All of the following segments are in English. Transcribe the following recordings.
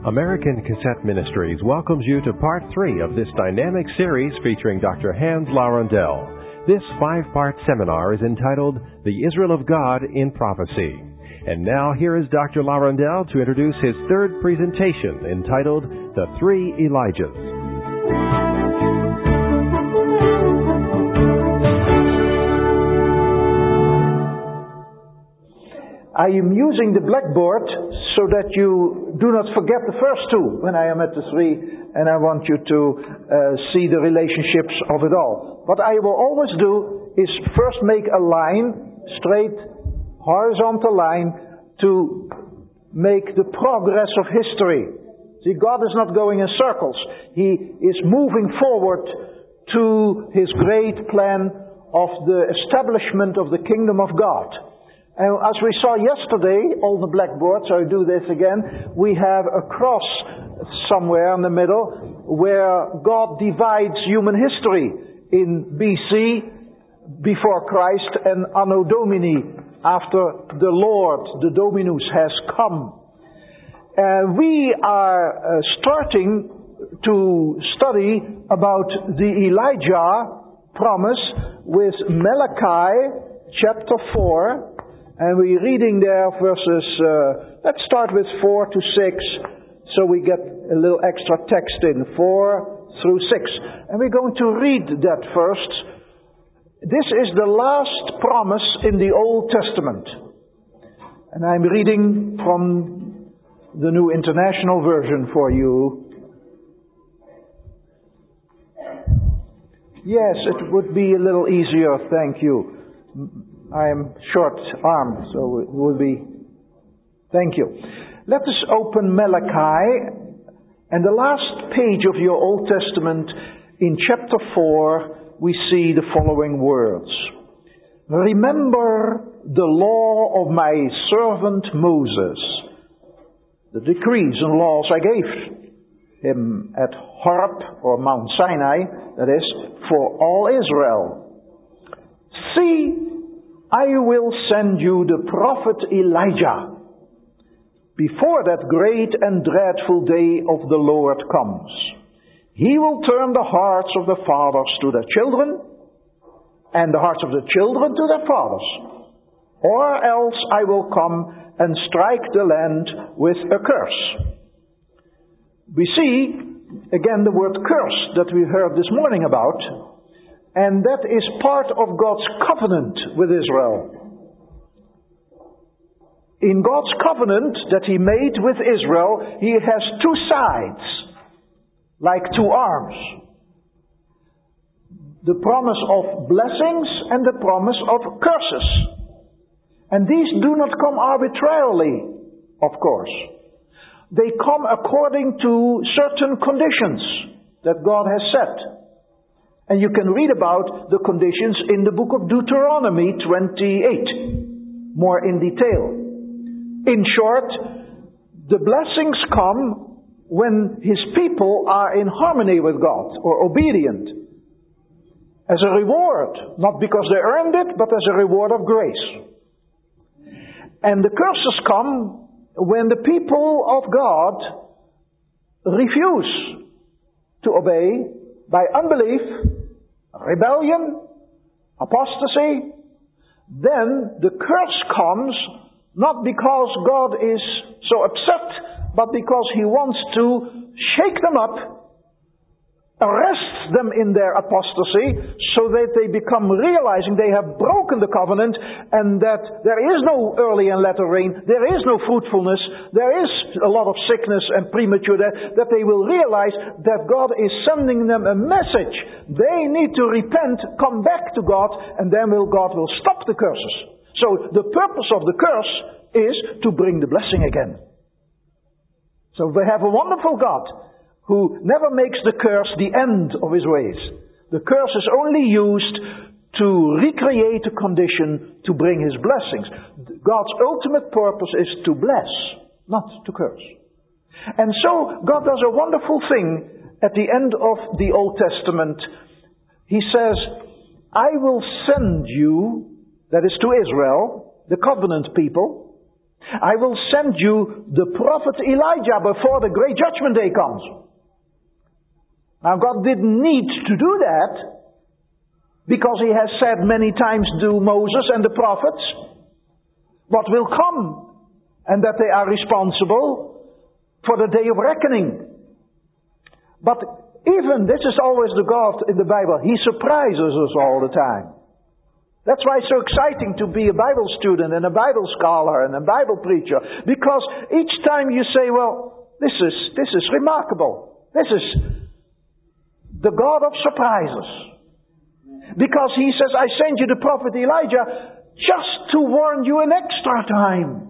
American Cassette Ministries welcomes you to Part 3 of this dynamic series featuring Dr. Hans Laurendell. This 5-part seminar is entitled The Israel of God in Prophecy. And now here is Dr. Laurendell to introduce his third presentation entitled The Three Elijahs. I am using the blackboard so that you do not forget the first two when I am at the three, and I want you to see the relationships of it all. What I will always do is first make a line, straight, horizontal line, to make the progress of history. See, God is not going in circles. He is moving forward to His great plan of the establishment of the kingdom of God. And as we saw yesterday on the blackboard, so I do this again, we have a cross somewhere in the middle where God divides human history in BC, before Christ, and Anno Domini, after the Lord, the Dominus, has come. We are starting to study about the Elijah promise with Malachi chapter 4. And we're reading there verses, let's start with 4 to 6, so we get a little extra text in, 4 through 6. And we're going to read that first. This is the last promise in the Old Testament. And I'm reading from the New International Version for you. Yes, it would be a little easier, thank you. I am short-armed, so it will be... Thank you. Let us open Malachi, and the last page of your Old Testament, in chapter 4, we see the following words. Remember the law of my servant Moses, the decrees and laws I gave him at Horeb, or Mount Sinai, that is, for all Israel. See, I will send you the prophet Elijah before that great and dreadful day of the Lord comes. He will turn the hearts of the fathers to their children, and the hearts of the children to their fathers. Or else I will come and strike the land with a curse. We see, again, the word curse that we heard this morning about. And that is part of God's covenant with Israel. In God's covenant that He made with Israel, He has two sides, like two arms. The promise of blessings and the promise of curses. And these do not come arbitrarily, of course. They come according to certain conditions that God has set. And you can read about the conditions in the book of Deuteronomy 28, more in detail. In short, the blessings come when His people are in harmony with God, or obedient, as a reward, not because they earned it, but as a reward of grace. And the curses come when the people of God refuse to obey by unbelief, rebellion, apostasy. Then the curse comes not because God is so upset, but because He wants to shake them up, arrest them in their apostasy, so that they become realizing they have broken the covenant, and that there is no early and latter rain, there is no fruitfulness, there is a lot of sickness and premature death, that they will realize that God is sending them a message. They need to repent, come back to God, and then God will stop the curses. So the purpose of the curse is to bring the blessing again. So we have a wonderful God who never makes the curse the end of His ways. The curse is only used to recreate a condition to bring His blessings. God's ultimate purpose is to bless, not to curse. And so God does a wonderful thing at the end of the Old Testament. He says, I will send you, that is to Israel, the covenant people, I will send you the prophet Elijah before the great judgment day comes. Now God didn't need to do that, because He has said many times to Moses and the prophets what will come, and that they are responsible for the day of reckoning. But even, this is always the God in the Bible, He surprises us all the time. That's why it's so exciting to be a Bible student and a Bible scholar and a Bible preacher. Because each time you say, well, this is remarkable. This is the God of surprises. Because He says, I send you the prophet Elijah just to warn you an extra time.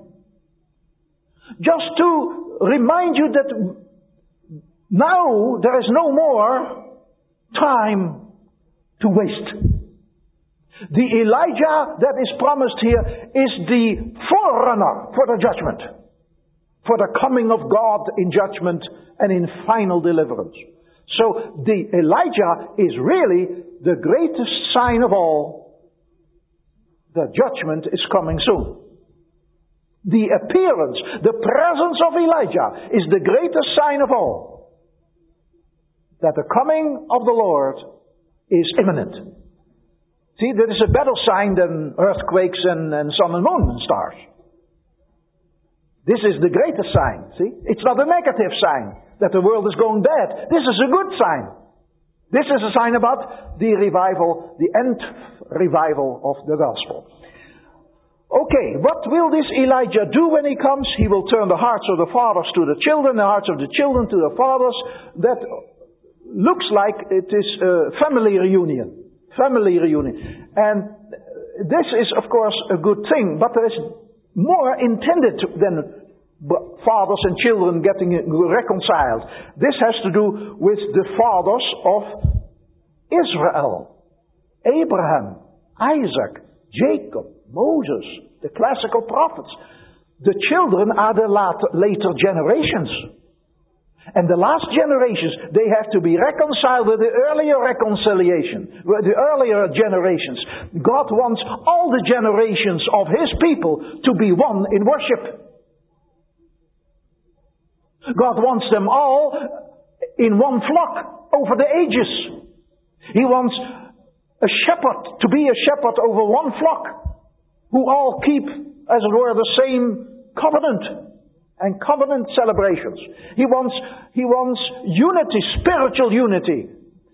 Just to remind you that now there is no more time to waste. The Elijah that is promised here is the forerunner for the judgment. For the coming of God in judgment and in final deliverance. So the Elijah is really the greatest sign of all. The judgment is coming soon. The appearance, the presence of Elijah is the greatest sign of all. That the coming of the Lord is imminent. See, that is a better sign than earthquakes and sun and moon and stars. This is the greatest sign, see? It's not a negative sign that the world is going bad. This is a good sign. This is a sign about the revival, the end revival of the gospel. Okay, what will this Elijah do when he comes? He will turn the hearts of the fathers to the children, the hearts of the children to the fathers. That looks like it is a family reunion. Family reunion. And this is, of course, a good thing, but there is more intended than fathers and children getting reconciled. This has to do with the fathers of Israel. Abraham, Isaac, Jacob, Moses, the classical prophets. The children are the later generations. And the last generations, they have to be reconciled with the earlier reconciliation, with the earlier generations. God wants all the generations of His people to be one in worship. God wants them all in one flock over the ages. He wants a shepherd to be a shepherd over one flock, who all keep, as it were, the same covenant. And covenant celebrations. He wants unity, spiritual unity.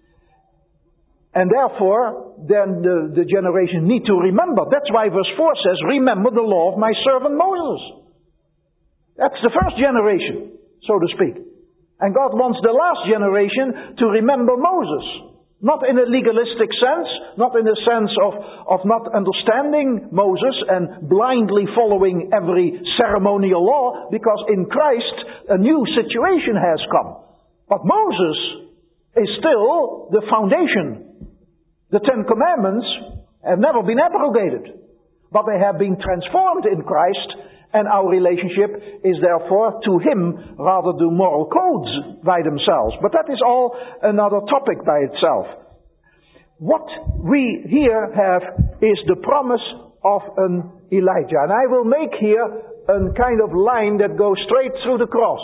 And therefore, then the generation need to remember. That's why verse 4 says, remember the law of my servant Moses. That's the first generation, so to speak. And God wants the last generation to remember Moses. Not in a legalistic sense, not in the sense of not understanding Moses and blindly following every ceremonial law, because in Christ a new situation has come. But Moses is still the foundation. The Ten Commandments have never been abrogated, but they have been transformed in Christ, and our relationship is therefore to Him rather than moral codes by themselves. But that is all another topic by itself. What we here have is the promise of an Elijah. And I will make here a kind of line that goes straight through the cross.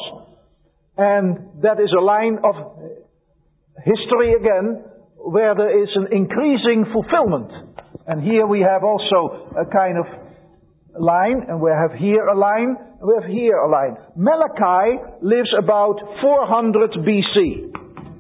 And that is a line of history again, where there is an increasing fulfillment. And here we have also a kind of line, and we have here a line, and we have here a line. Malachi lives about 400 BC.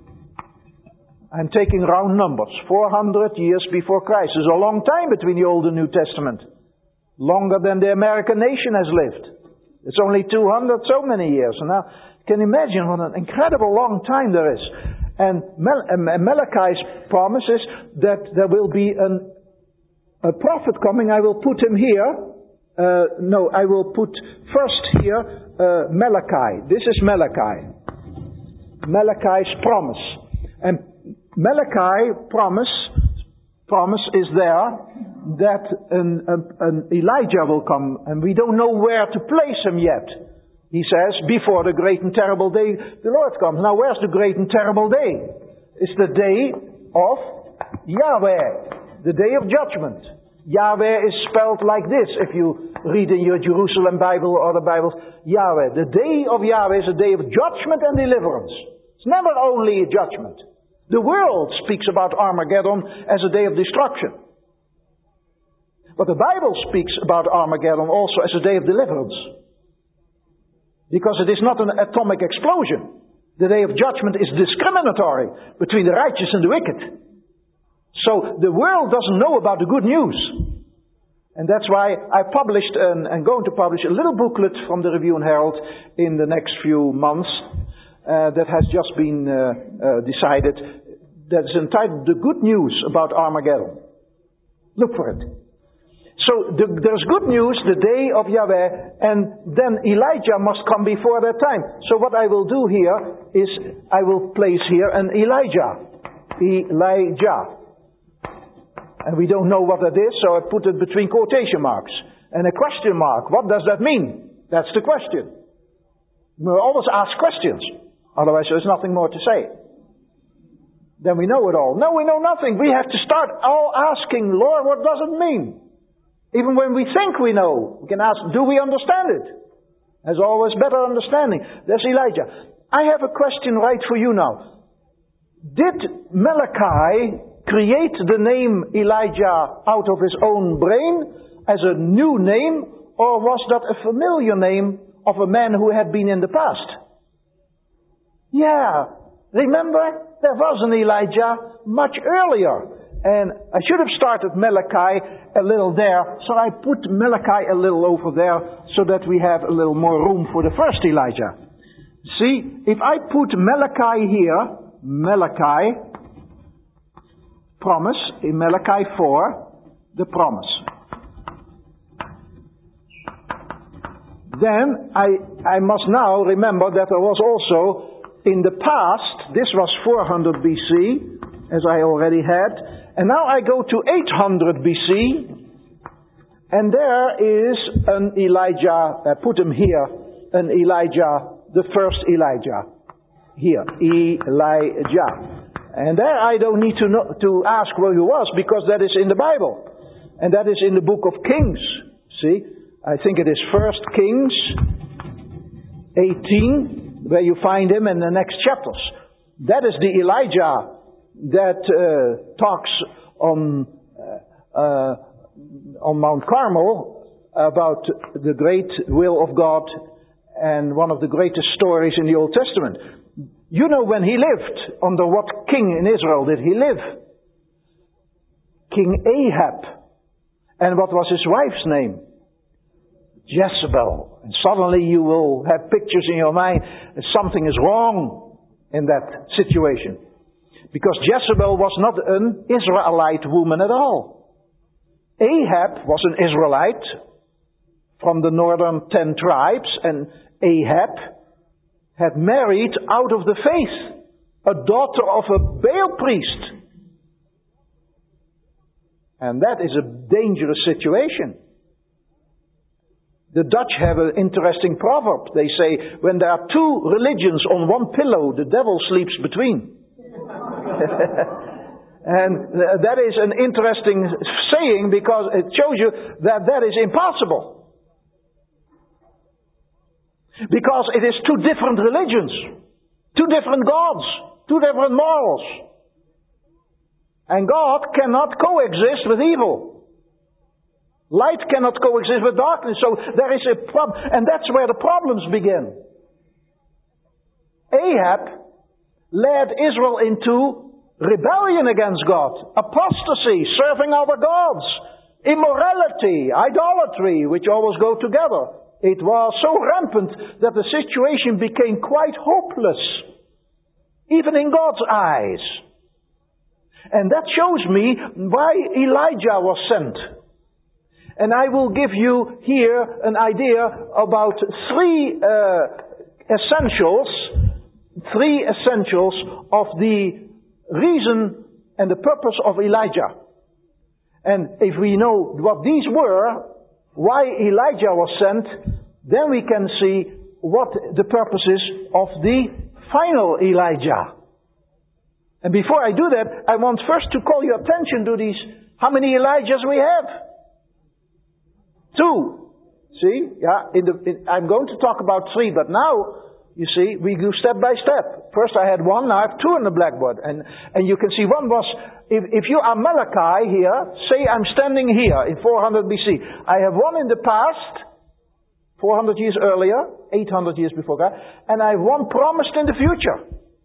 I'm taking round numbers. 400 years before Christ. There's a long time between the Old and New Testament. Longer than the American nation has lived. It's only 200 so many years. And now, you can imagine what an incredible long time there is. And Malachi's promise is that there will be a prophet coming. I will put him here. I will put first here Malachi. This is Malachi. Malachi's promise. And Malachi promise is there that an Elijah will come, and we don't know where to place him yet. He says, before the great and terrible day the Lord comes. Now where's the great and terrible day? It's the day of Yahweh, the day of judgment. Yahweh is spelled like this. If you read in your Jerusalem Bible or the Bibles, Yahweh. The day of Yahweh is a day of judgment and deliverance. It's never only a judgment. The world speaks about Armageddon as a day of destruction. But the Bible speaks about Armageddon also as a day of deliverance. Because it is not an atomic explosion. The day of judgment is discriminatory between the righteous and the wicked. So the world doesn't know about the good news. And that's why I published and going to publish a little booklet from the Review and Herald in the next few months that has just been decided. That is entitled The Good News About Armageddon. Look for it. So there's good news, the day of Yahweh, and then Elijah must come before that time. So what I will do here is I will place here an Elijah. Elijah. And we don't know what that is, so I put it between quotation marks. And a question mark. What does that mean? That's the question. We always ask questions. Otherwise there's nothing more to say. Then we know it all. No, we know nothing. We have to start all asking, Lord, what does it mean? Even when we think we know, we can ask, do we understand it? There's always better understanding. There's Elijah. I have a question right for you now. Did Malachi create the name Elijah out of his own brain as a new name, or was that a familiar name of a man who had been in the past? Yeah, remember, there was an Elijah much earlier. And I should have started Malachi a little there, so I put Malachi a little over there so that we have a little more room for the first Elijah. See, if I put Malachi here, Malachi, promise, in Malachi 4, the promise. Then I must now remember that there was also, in the past, this was 400 BC, as I already had, and now I go to 800 BC, and there is an Elijah, I put him here, an Elijah, the first Elijah. Here, Elijah. And there I don't need to ask where he was, because that is in the Bible. And that is in the book of Kings. See, I think it is 1 Kings 18, where you find him in the next chapters. That is the Elijah that talks on Mount Carmel about the great will of God and one of the greatest stories in the Old Testament. You know when he lived, under what king in Israel did he live? King Ahab. And what was his wife's name? Jezebel. And suddenly you will have pictures in your mind that something is wrong in that situation. Because Jezebel was not an Israelite woman at all. Ahab was an Israelite from the northern 10 tribes, and Ahab had married out of the faith a daughter of a Baal priest. And that is a dangerous situation. The Dutch have an interesting proverb. They say, when there are two religions on one pillow, the devil sleeps between. And that is an interesting saying, because it shows you that that is impossible. Because it is two different religions, two different gods, two different morals. And God cannot coexist with evil. Light cannot coexist with darkness. So there is a problem, and that's where the problems begin. Ahab led Israel into rebellion against God, apostasy, serving other gods, immorality, idolatry, which always go together. It was so rampant that the situation became quite hopeless, even in God's eyes. And that shows me why Elijah was sent. And I will give you here an idea about three essentials of the reason and the purpose of Elijah. And if we know what these were, why Elijah was sent, then we can see what the purpose is of the final Elijah. And before I do that, I want first to call your attention to these, how many Elijahs we have. 2. See? Yeah, I'm going to talk about 3, but now, you see, we go step by step. First I had 1, now I have 2 on the blackboard. And you can see one was, if you are Malachi here, say I'm standing here in 400 BC. I have 1 in the past, 400 years earlier, 800 years before God, and I have 1 promised in the future.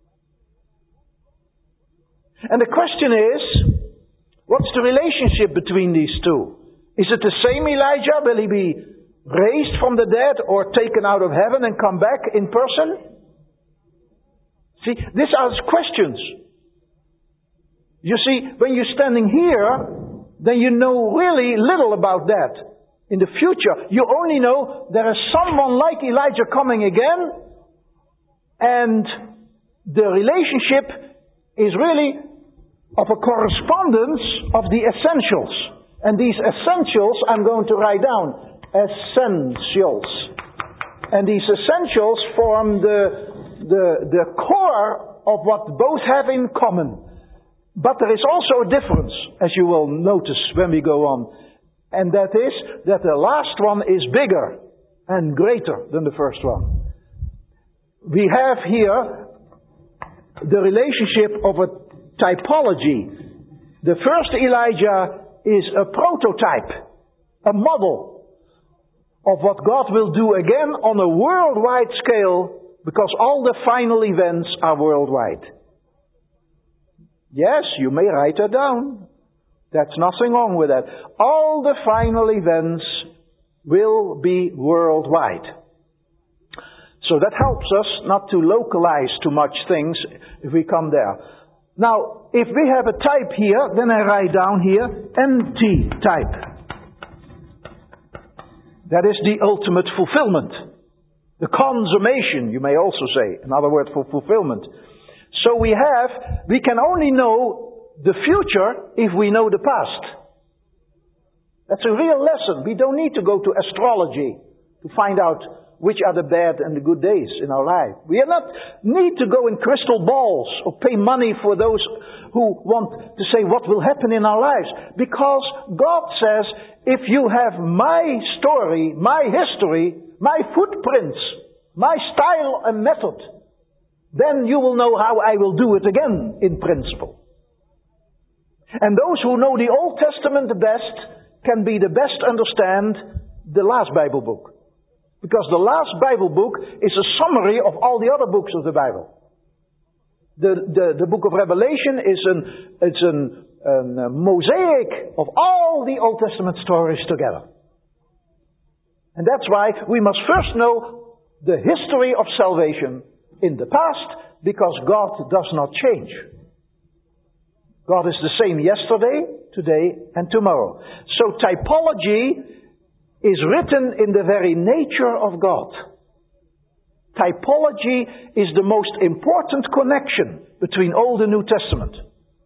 And the question is, what's the relationship between these two? Is it the same Elijah? Will he be raised from the dead or taken out of heaven and come back in person? See, these are questions. You see, when you're standing here, then you know really little about that. In the future, you only know there is someone like Elijah coming again, and the relationship is really of a correspondence of the essentials. And these essentials I'm going to write down. Essentials. And these essentials form the core of what both have in common. But there is also a difference, as you will notice when we go on. And that is that the last one is bigger and greater than the first one. We have here the relationship of a typology. The first Elijah is a prototype, a model of what God will do again on a worldwide scale, because all the final events are worldwide. Yes, you may write that down. That's nothing wrong with that. All the final events will be worldwide. So that helps us not to localize too much things if we come there. Now, if we have a type here, then I write down here, anti-type. That is the ultimate fulfillment. The consummation, you may also say. Another word for fulfillment. So we can only know the future if we know the past. That's a real lesson. We don't need to go to astrology to find out which are the bad and the good days in our life. We do not need to go in crystal balls or pay money for those who want to say what will happen in our lives. Because God says, if you have my story, my history, my footprints, my style and method, then you will know how I will do it again in principle. And those who know the Old Testament the best can be the best understand the last Bible book. Because the last Bible book is a summary of all the other books of the Bible. The book of Revelation is a mosaic of all the Old Testament stories together. And that's why we must first know the history of salvation in the past, because God does not change. God is the same yesterday, today, and tomorrow. So typology is written in the very nature of God. Typology is the most important connection between Old and New Testament.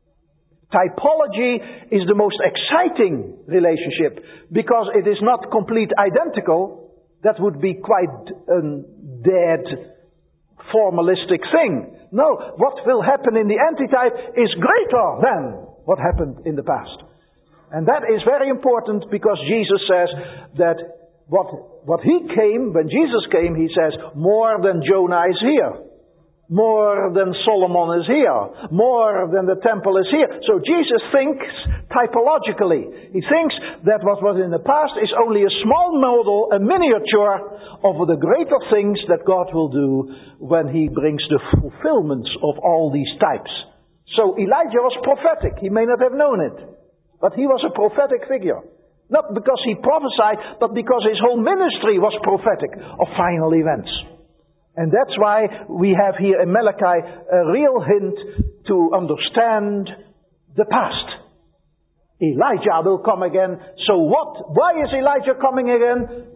Typology is the most exciting relationship because it is not complete identical. That would be quite a dead, formalistic thing. No, what will happen in the antitype is greater than what happened in the past. And that is very important because Jesus says that what he came, when Jesus came, he says, more than Jonah is here. More than Solomon is here. More than the temple is here. So Jesus thinks typologically. He thinks that what was in the past is only a small model, a miniature of the greater things that God will do when he brings the fulfillments of all these types. So Elijah was prophetic. He may not have known it. But he was a prophetic figure. Not because he prophesied, but because his whole ministry was prophetic of final events. And that's why we have here in Malachi a real hint to understand the past. Elijah will come again. So what? Why is Elijah coming again?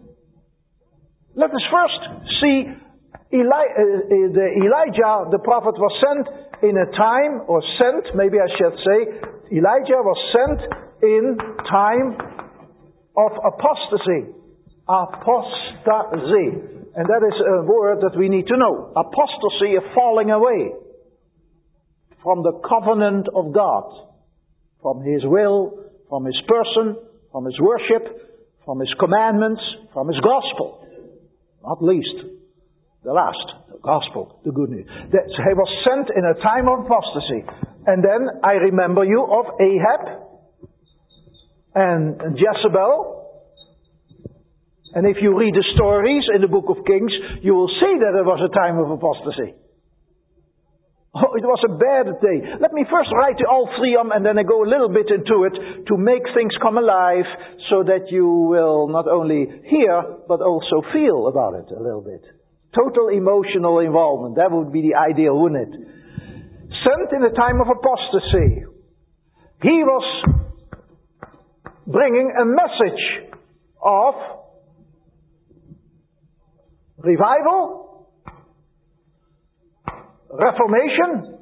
Let us first see Elijah, the prophet, was sent in a time, or sent, maybe I should say, Elijah was sent in time of apostasy. Apostasy. And that is a word that we need to know. Apostasy, a falling away from the covenant of God, from His will, from His person, from His worship, from His commandments, from His gospel. Not least, the last, the gospel, the good news. That He was sent in a time of apostasy. And then I remember you of Ahab and Jezebel. And if you read the stories in the book of Kings, you will see that there was a time of apostasy. Oh, it was a bad day. Let me first write you all three of them, and then I go a little bit into it to make things come alive so that you will not only hear, but also feel about it a little bit. Total emotional involvement. That would be the ideal, wouldn't it? Sent in a time of apostasy. He was bringing a message of revival, reformation,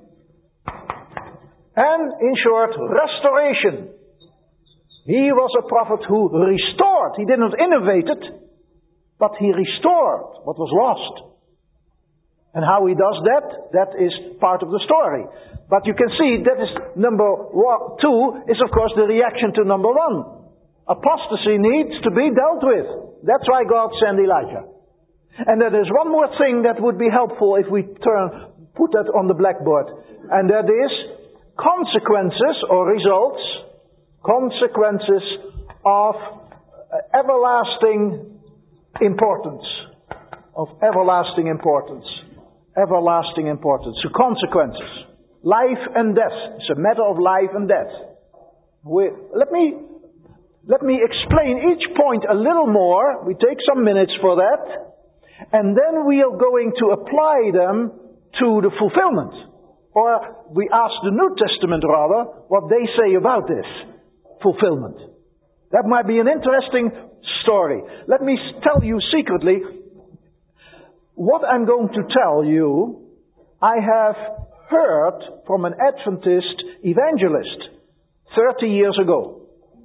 and in short, restoration. He was a prophet who restored. He did not innovate it, but he restored what was lost. And how he does that, that is part of the story. But you can see that is number 2 is of course the reaction to number 1. Apostasy needs to be dealt with. That's why God sent Elijah. And there is one more thing that would be helpful if we put that on the blackboard. And that is consequences or results, consequences of everlasting importance. Of everlasting importance. Everlasting importance. So consequences. Life and death. It's a matter of life and death. Let me explain each point a little more. We take some minutes for that. And then we are going to apply them to the fulfillment. Or we ask the New Testament rather what they say about this fulfillment. That might be an interesting story. Let me tell you secretly, what I'm going to tell you, I have heard from an Adventist evangelist 30 years ago.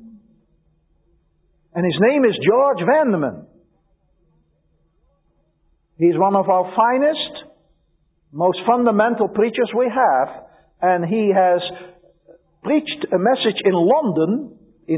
And his name is George Vanderman. He's one of our finest, most fundamental preachers we have. And he has preached a message in London in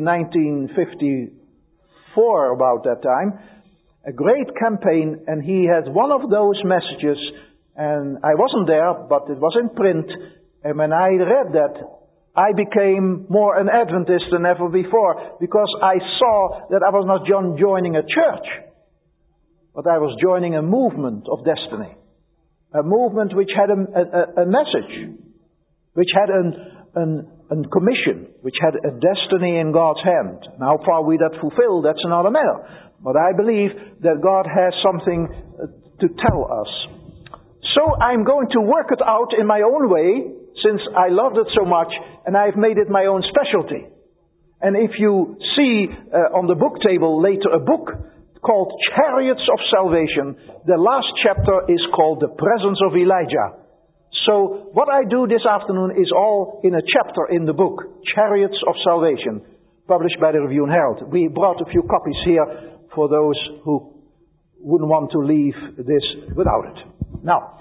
1954, about that time. A great campaign, and he had one of those messages, and I wasn't there, but it was in print, and when I read that, I became more an Adventist than ever before, because I saw that I was not joining a church, but I was joining a movement of destiny. A movement which had a message, which had a commission, which had a destiny in God's hand. And how far we that fulfill, that's another matter. But I believe that God has something to tell us. So I'm going to work it out in my own way, since I loved it so much, and I've made it my own specialty. And if you see on the book table later a book called Chariots of Salvation, the last chapter is called The Presence of Elijah. So what I do this afternoon is all in a chapter in the book, Chariots of Salvation, published by the Review and Herald. We brought a few copies here for those who wouldn't want to leave this without it. Now,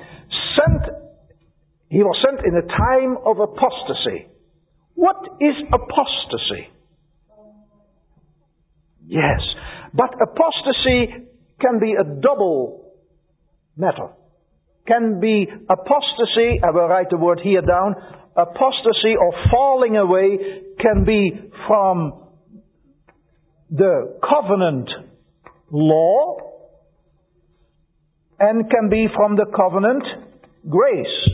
he was sent in a time of apostasy. What is apostasy? Yes, but apostasy can be a double matter. Can be apostasy, I will write the word here down, apostasy or falling away can be from the covenant law and can be from the covenant grace.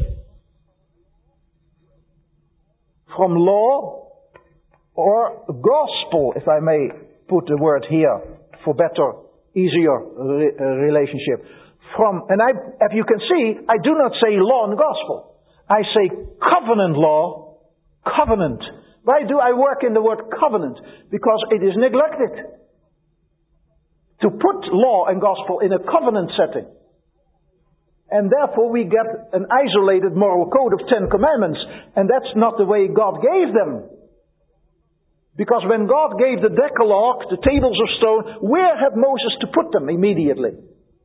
From law or gospel, if I may put the word here for better, easier relationship. If you can see, I do not say law and gospel. I say covenant law, covenant. Why do I work in the word covenant? Because it is neglected. To put law and gospel in a covenant setting. And therefore we get an isolated moral code of 10 commandments. And that's not the way God gave them. Because when God gave the Decalogue, the tables of stone, where had Moses to put them immediately?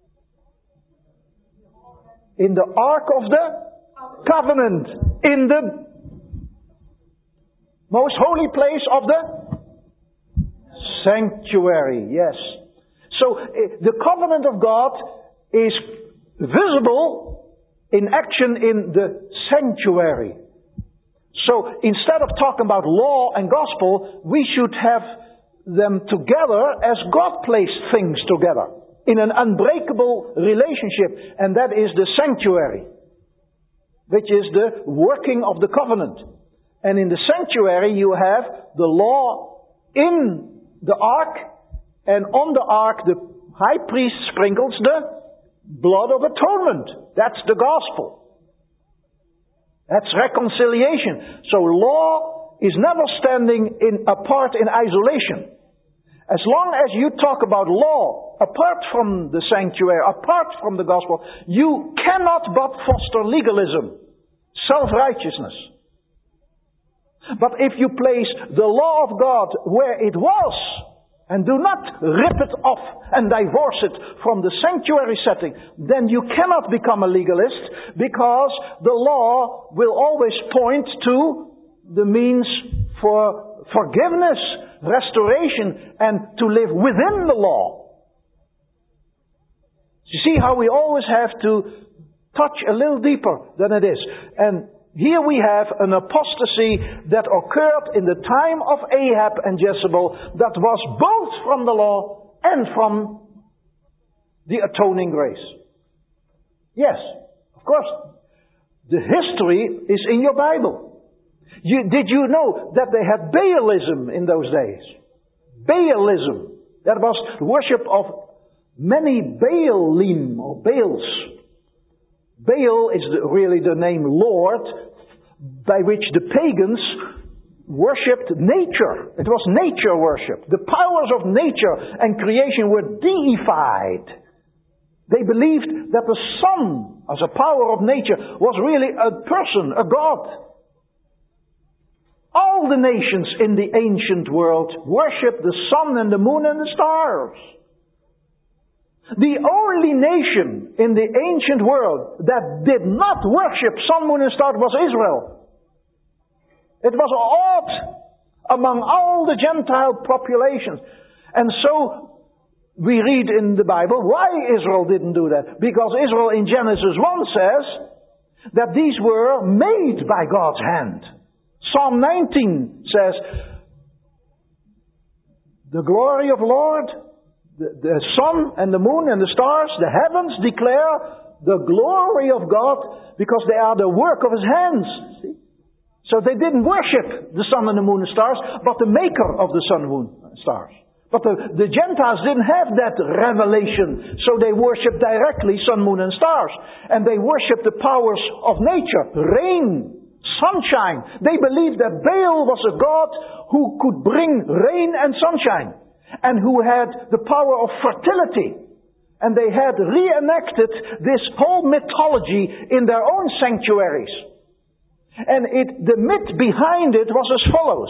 In the Ark of the Covenant. In the most holy place of the sanctuary, yes. So the covenant of God is visible in action in the sanctuary. So instead of talking about law and gospel, we should have them together as God placed things together in an unbreakable relationship, and that is the sanctuary, which is the working of the covenant. And in the sanctuary you have the law in the ark, and on the ark the high priest sprinkles the blood of atonement. That's the gospel. That's reconciliation. So law is never standing apart in isolation. As long as you talk about law apart from the sanctuary, apart from the gospel, you cannot but foster legalism, self-righteousness. But if you place the law of God where it was, and do not rip it off and divorce it from the sanctuary setting, then you cannot become a legalist, because the law will always point to the means for forgiveness, restoration, and to live within the law. You see how we always have to touch a little deeper than it is. And here we have an apostasy that occurred in the time of Ahab and Jezebel, that was both from the law and from the atoning grace. Yes, of course, the history is in your Bible. Did you know that they had Baalism in those days? Baalism. That was the worship of many Baalim or Baals. Baal is really the name Lord, by which the pagans worshipped nature. It was nature worship. The powers of nature and creation were deified. They believed that the sun, as a power of nature, was really a person, a god. All the nations in the ancient world worshipped the sun and the moon and the stars. The only nation in the ancient world that did not worship sun, moon and stars was Israel. It was odd among all the Gentile populations. And so we read in the Bible why Israel didn't do that. Because Israel in Genesis 1 says that these were made by God's hand. Psalm 19 says, the glory of the Lord, the sun and the moon and the stars, the heavens declare the glory of God, because they are the work of His hands. See? So they didn't worship the sun and the moon and stars, but the maker of the sun, moon, and stars. But the Gentiles didn't have that revelation, so they worshipped directly sun, moon and stars. And they worshipped the powers of nature, rain, sunshine. They believed that Baal was a god who could bring rain and sunshine, and who had the power of fertility. And they had reenacted this whole mythology in their own sanctuaries. And the myth behind it was as follows.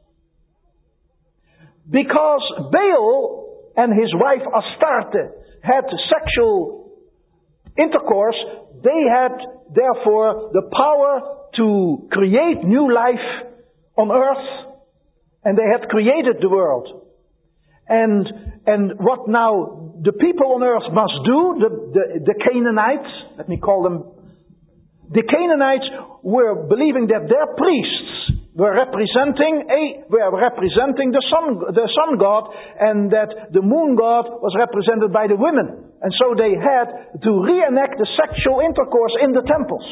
Because Baal and his wife Astarte had sexual intercourse, they had therefore the power to create new life on earth. And they had created the world. And what now the people on earth must do, the Canaanites, let me call them, the Canaanites were believing that their priests were representing the sun god, and that the moon god was represented by the women. And so they had to reenact the sexual intercourse in the temples.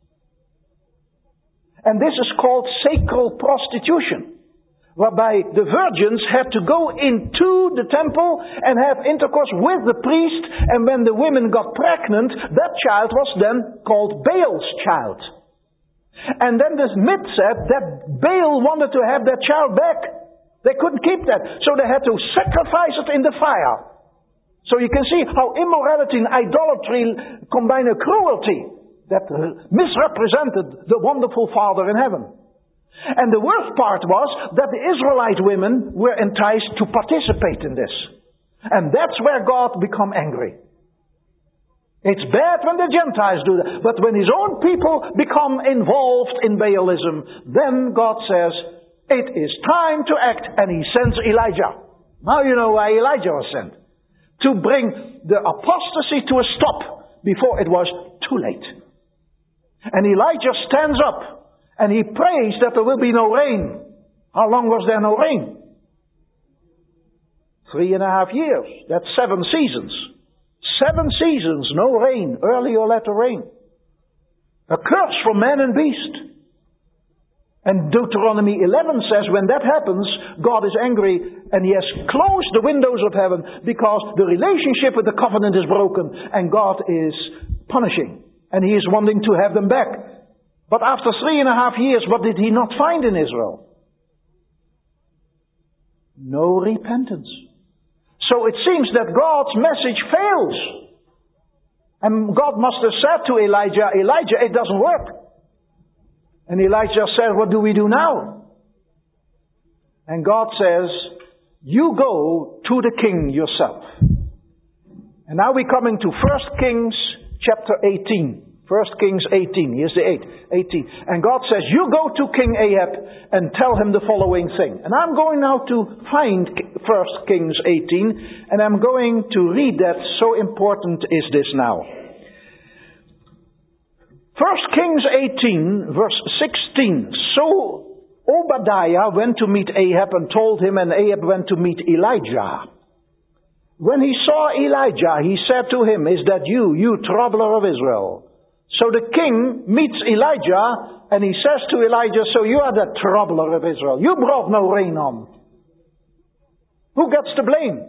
And this is called sacral prostitution, whereby the virgins had to go into the temple and have intercourse with the priest, and when the women got pregnant, that child was then called Baal's child. And then this myth said that Baal wanted to have that child back. They couldn't keep that, so they had to sacrifice it in the fire. So you can see how immorality and idolatry combine a cruelty that misrepresented the wonderful Father in heaven. And the worst part was that the Israelite women were enticed to participate in this. And that's where God became angry. It's bad when the Gentiles do that. But when His own people become involved in Baalism, then God says, it is time to act. And He sends Elijah. Now you know why Elijah was sent. To bring the apostasy to a stop before it was too late. And Elijah stands up and he prays that there will be no rain. How long was there no rain? 3.5 years. That's 7 seasons. 7 seasons, no rain, early or later rain. A curse for man and beast. And Deuteronomy 11 says when that happens, God is angry and He has closed the windows of heaven because the relationship with the covenant is broken and God is punishing. And He is wanting to have them back. But after 3.5 years, what did He not find in Israel? No repentance. So it seems that God's message fails. And God must have said to Elijah, Elijah, it doesn't work. And Elijah said, what do we do now? And God says, you go to the king yourself. And now we're coming to 1 Kings chapter 18. 1 Kings 18. Here's the 18. And God says, you go to King Ahab and tell him the following thing. And I'm going now to find 1 Kings 18. And I'm going to read that. So important is this now. 1 Kings 18, verse 16. So Obadiah went to meet Ahab and told him, and Ahab went to meet Elijah. When he saw Elijah, he said to him, is that you troubler of Israel? So the king meets Elijah, and he says to Elijah, so you are the troubler of Israel. You brought no rain on. Who gets the blame?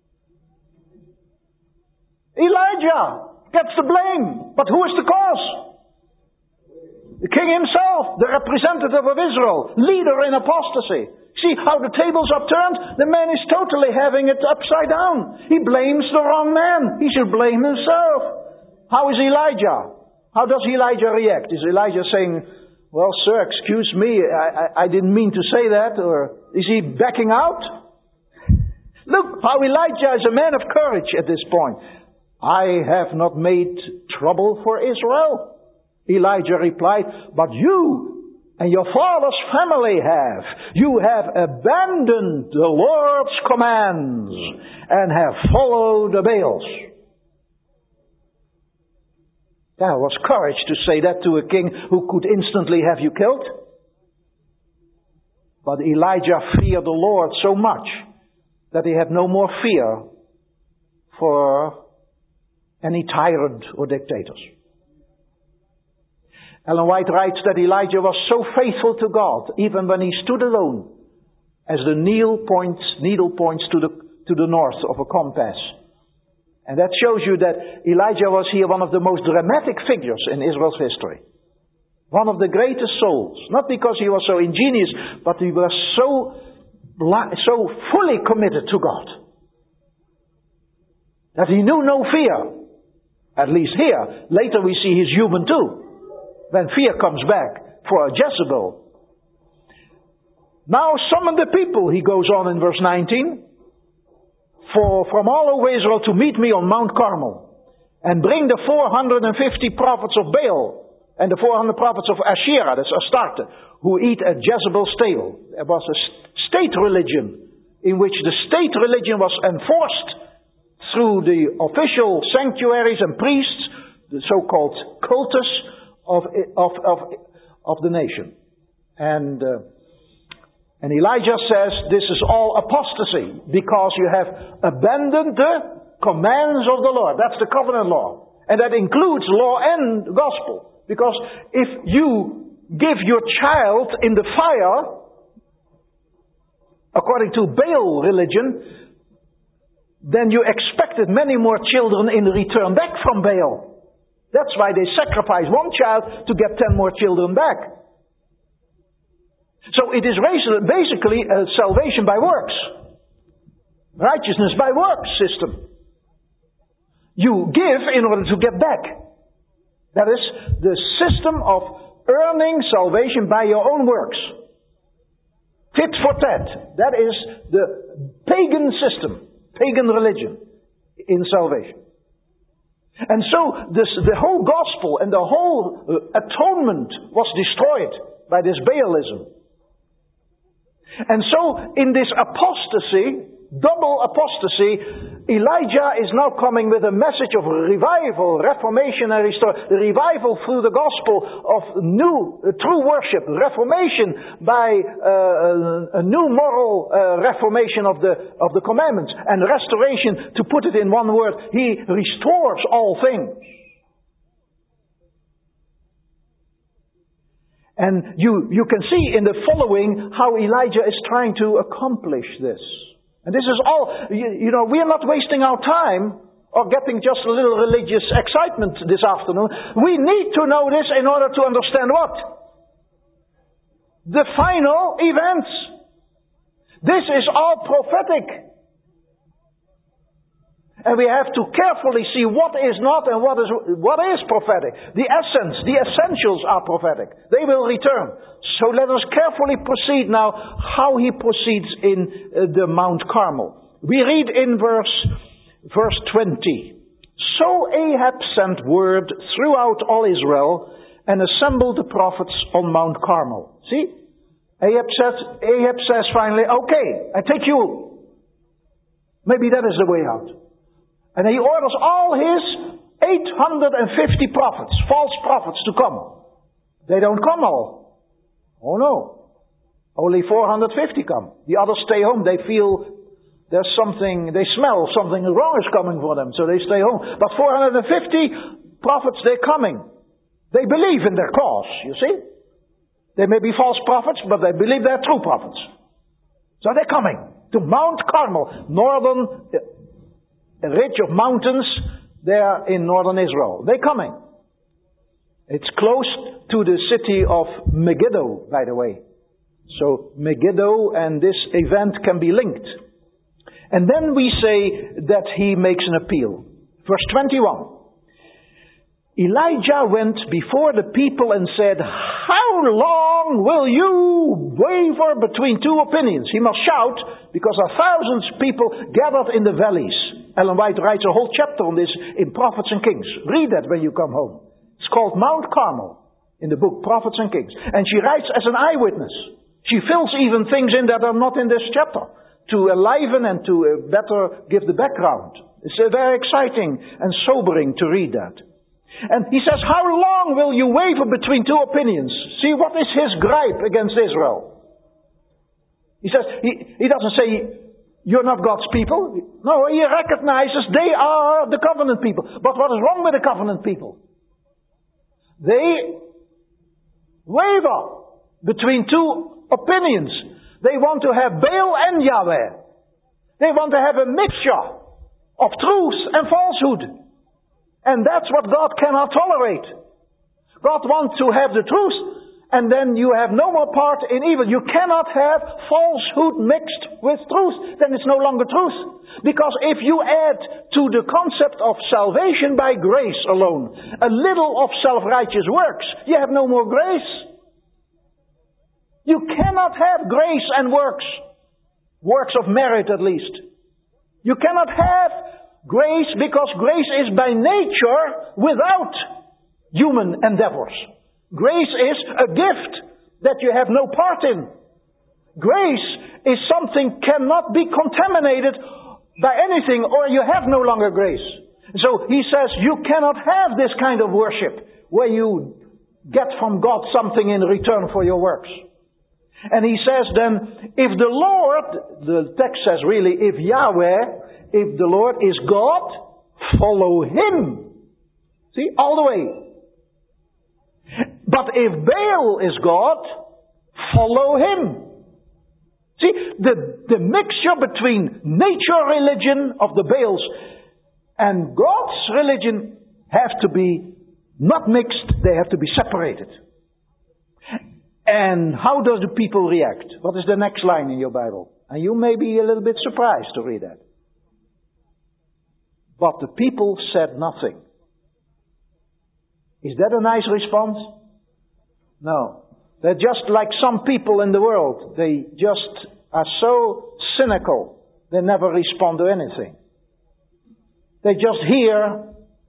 Elijah gets the blame. But who is the cause? The king himself, the representative of Israel, leader in apostasy. See how the tables are turned? The man is totally having it upside down. He blames the wrong man. He should blame himself. How is Elijah? How does Elijah react? Is Elijah saying, well, sir, excuse me, I didn't mean to say that? Or is he backing out? Look how Elijah is a man of courage at this point. I have not made trouble for Israel. Elijah replied, but you and your father's family have. You have abandoned the Lord's commands and have followed the Baals. That was courage to say that to a king who could instantly have you killed. But Elijah feared the Lord so much that he had no more fear for any tyrant or dictators. Ellen White writes that Elijah was so faithful to God, even when he stood alone, as the needle points to the north of a compass. And that shows you that Elijah was here one of the most dramatic figures in Israel's history. One of the greatest souls. Not because he was so ingenious, but he was so fully committed to God. That he knew no fear. At least here. Later we see he's human too. When fear comes back for Jezebel. Now summon the people, he goes on in verse 19. From all over Israel to meet me on Mount Carmel. And bring the 450 prophets of Baal. And the 400 prophets of Asherah, that's Astarte, who eat at Jezebel's table. There was a state religion in which the state religion was enforced through the official sanctuaries and priests, the so-called cultus of the nation. And Elijah says this is all apostasy because you have abandoned the commands of the Lord. That's the covenant law. And that includes law and gospel. Because if you give your child in the fire, according to Baal religion, then you expected many more children in return back from Baal. That's why they sacrifice one child to get 10 more children back. So it is basically a salvation by works. Righteousness by works system. You give in order to get back. That is the system of earning salvation by your own works. Tit for tat. That is the pagan system, pagan religion in salvation. And so the whole gospel and the whole atonement was destroyed by this Baalism. And so in this apostasy, double apostasy, Elijah is now coming with a message of revival, reformation and the revival through the gospel of true worship, reformation by a new moral reformation of the commandments, and restoration, to put it in one word, he restores all things. And you can see in the following how Elijah is trying to accomplish this. And this is all, we are not wasting our time or getting just a little religious excitement this afternoon. We need to know this in order to understand what? The final events. This is all prophetic. And we have to carefully see what is not and what is prophetic. The essence, the essentials are prophetic. They will return. So let us carefully proceed now how he proceeds in the Mount Carmel. We read in verse 20. So Ahab sent word throughout all Israel and assembled the prophets on Mount Carmel. See? Ahab says finally, okay, I take you. Maybe that is the way out. And he orders all his 850 prophets, false prophets, to come. They don't come all. Oh no. Only 450 come. The others stay home. They feel there's something, they smell something wrong is coming for them, so they stay home. But 450 prophets, they're coming. They believe in their cause, you see. They may be false prophets, but they believe they're true prophets. So they're coming to Mount Carmel, northern a ridge of mountains there in northern Israel. They're coming. It's close to the city of Megiddo, by the way. So Megiddo and this event can be linked. And then we say that he makes an appeal. Verse 21. Elijah went before the people and said, how long will you waver between two opinions? He must shout, because there are thousands of people gathered in the valleys. Ellen White writes a whole chapter on this in Prophets and Kings. Read that when you come home. It's called Mount Carmel in the book Prophets and Kings. And she writes as an eyewitness. She fills even things in that are not in this chapter to enliven and to better give the background. It's very exciting and sobering to read that. And he says, how long will you waver between two opinions? See, what is his gripe against Israel? He says, he doesn't say, you're not God's people. No, he recognizes they are the covenant people. But what is wrong with the covenant people? They waver between two opinions. They want to have Baal and Yahweh. They want to have a mixture of truth and falsehood. And that's what God cannot tolerate. God wants to have the truth, and then you have no more part in evil. You cannot have falsehood mixed with truth. Then it's no longer truth. Because if you add to the concept of salvation by grace alone a little of self-righteous works, you have no more grace. You cannot have grace and works. Works of merit at least. You cannot have grace because grace is by nature without human endeavors. Grace is a gift that you have no part in. Grace is something cannot be contaminated by anything, or you have no longer grace. So he says you cannot have this kind of worship where you get from God something in return for your works. And he says then, if the Lord, the text says really, if Yahweh, if the Lord is God, follow Him. See, all the way. But if Baal is God, follow him. See, the mixture between nature religion of the Baals and God's religion have to be not mixed, they have to be separated. And how does the people react? What is the next line in your Bible? And you may be a little bit surprised to read that. But the people said nothing. Is that a nice response? No. They're just like some people in the world. They just are so cynical. They never respond to anything. They just hear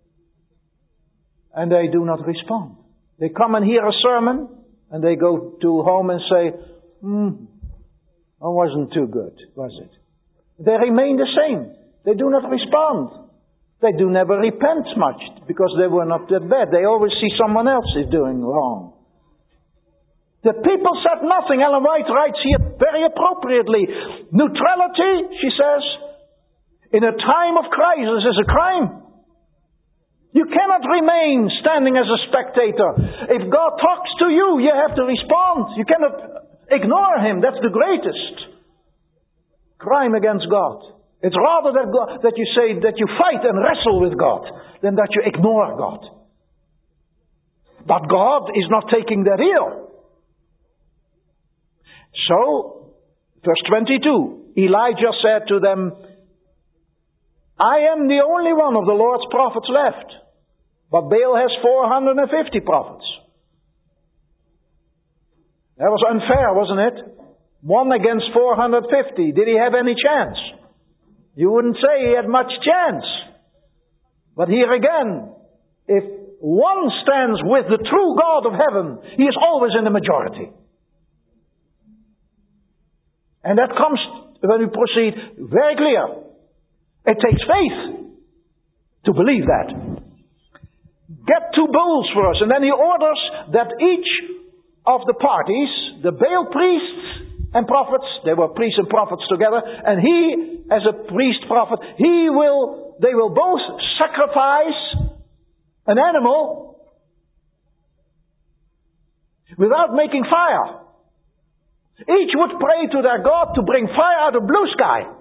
and they do not respond. They come and hear a sermon and they go to home and say, it wasn't too good, was it? they remain the same. They do not respond. They do never repent much because they were not that bad. They always see someone else is doing wrong. The people said nothing. Ellen White writes here very appropriately. Neutrality, she says, in a time of crisis is a crime. You cannot remain standing as a spectator. If God talks to you, you have to respond. You cannot ignore Him. That's the greatest crime against God. It's rather that you say that you fight and wrestle with God than that you ignore God. But God is not taking that ill. So, verse 22, Elijah said to them, I am the only one of the Lord's prophets left, but Baal has 450 prophets. That was unfair, wasn't it? 1 against 450. Did he have any chance? You wouldn't say he had much chance. But here again, if one stands with the true God of heaven, he is always in the majority. And that comes, when we proceed, very clear. It takes faith to believe that. Get 2 bulls for us. And then he orders that each of the parties, the Baal priests and prophets, they were priests and prophets together, and he, as a priest-prophet, they will both sacrifice an animal without making fire. Each would pray to their God to bring fire out of blue sky.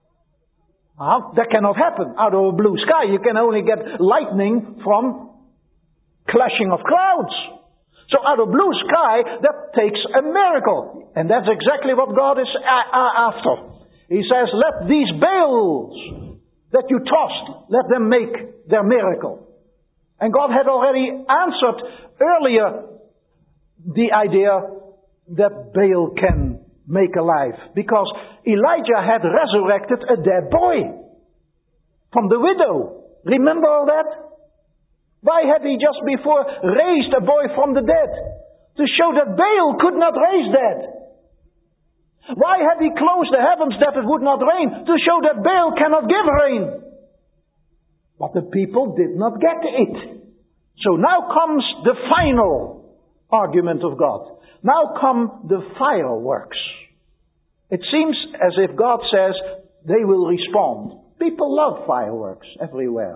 That cannot happen. Out of a blue sky, you can only get lightning from clashing of clouds. So out of blue sky, that takes a miracle. And that's exactly what God is after. He says, let these Baals that you tossed, let them make their miracle. And God had already answered earlier the idea that Baal can make alive. Because Elijah had resurrected a dead boy from the widow. Remember all that? Why had he just before raised a boy from the dead? To show that Baal could not raise dead. Why had he closed the heavens that it would not rain? To show that Baal cannot give rain. But the people did not get it. So now comes the final argument of God. Now come the fireworks. It seems as if God says they will respond. People love fireworks everywhere.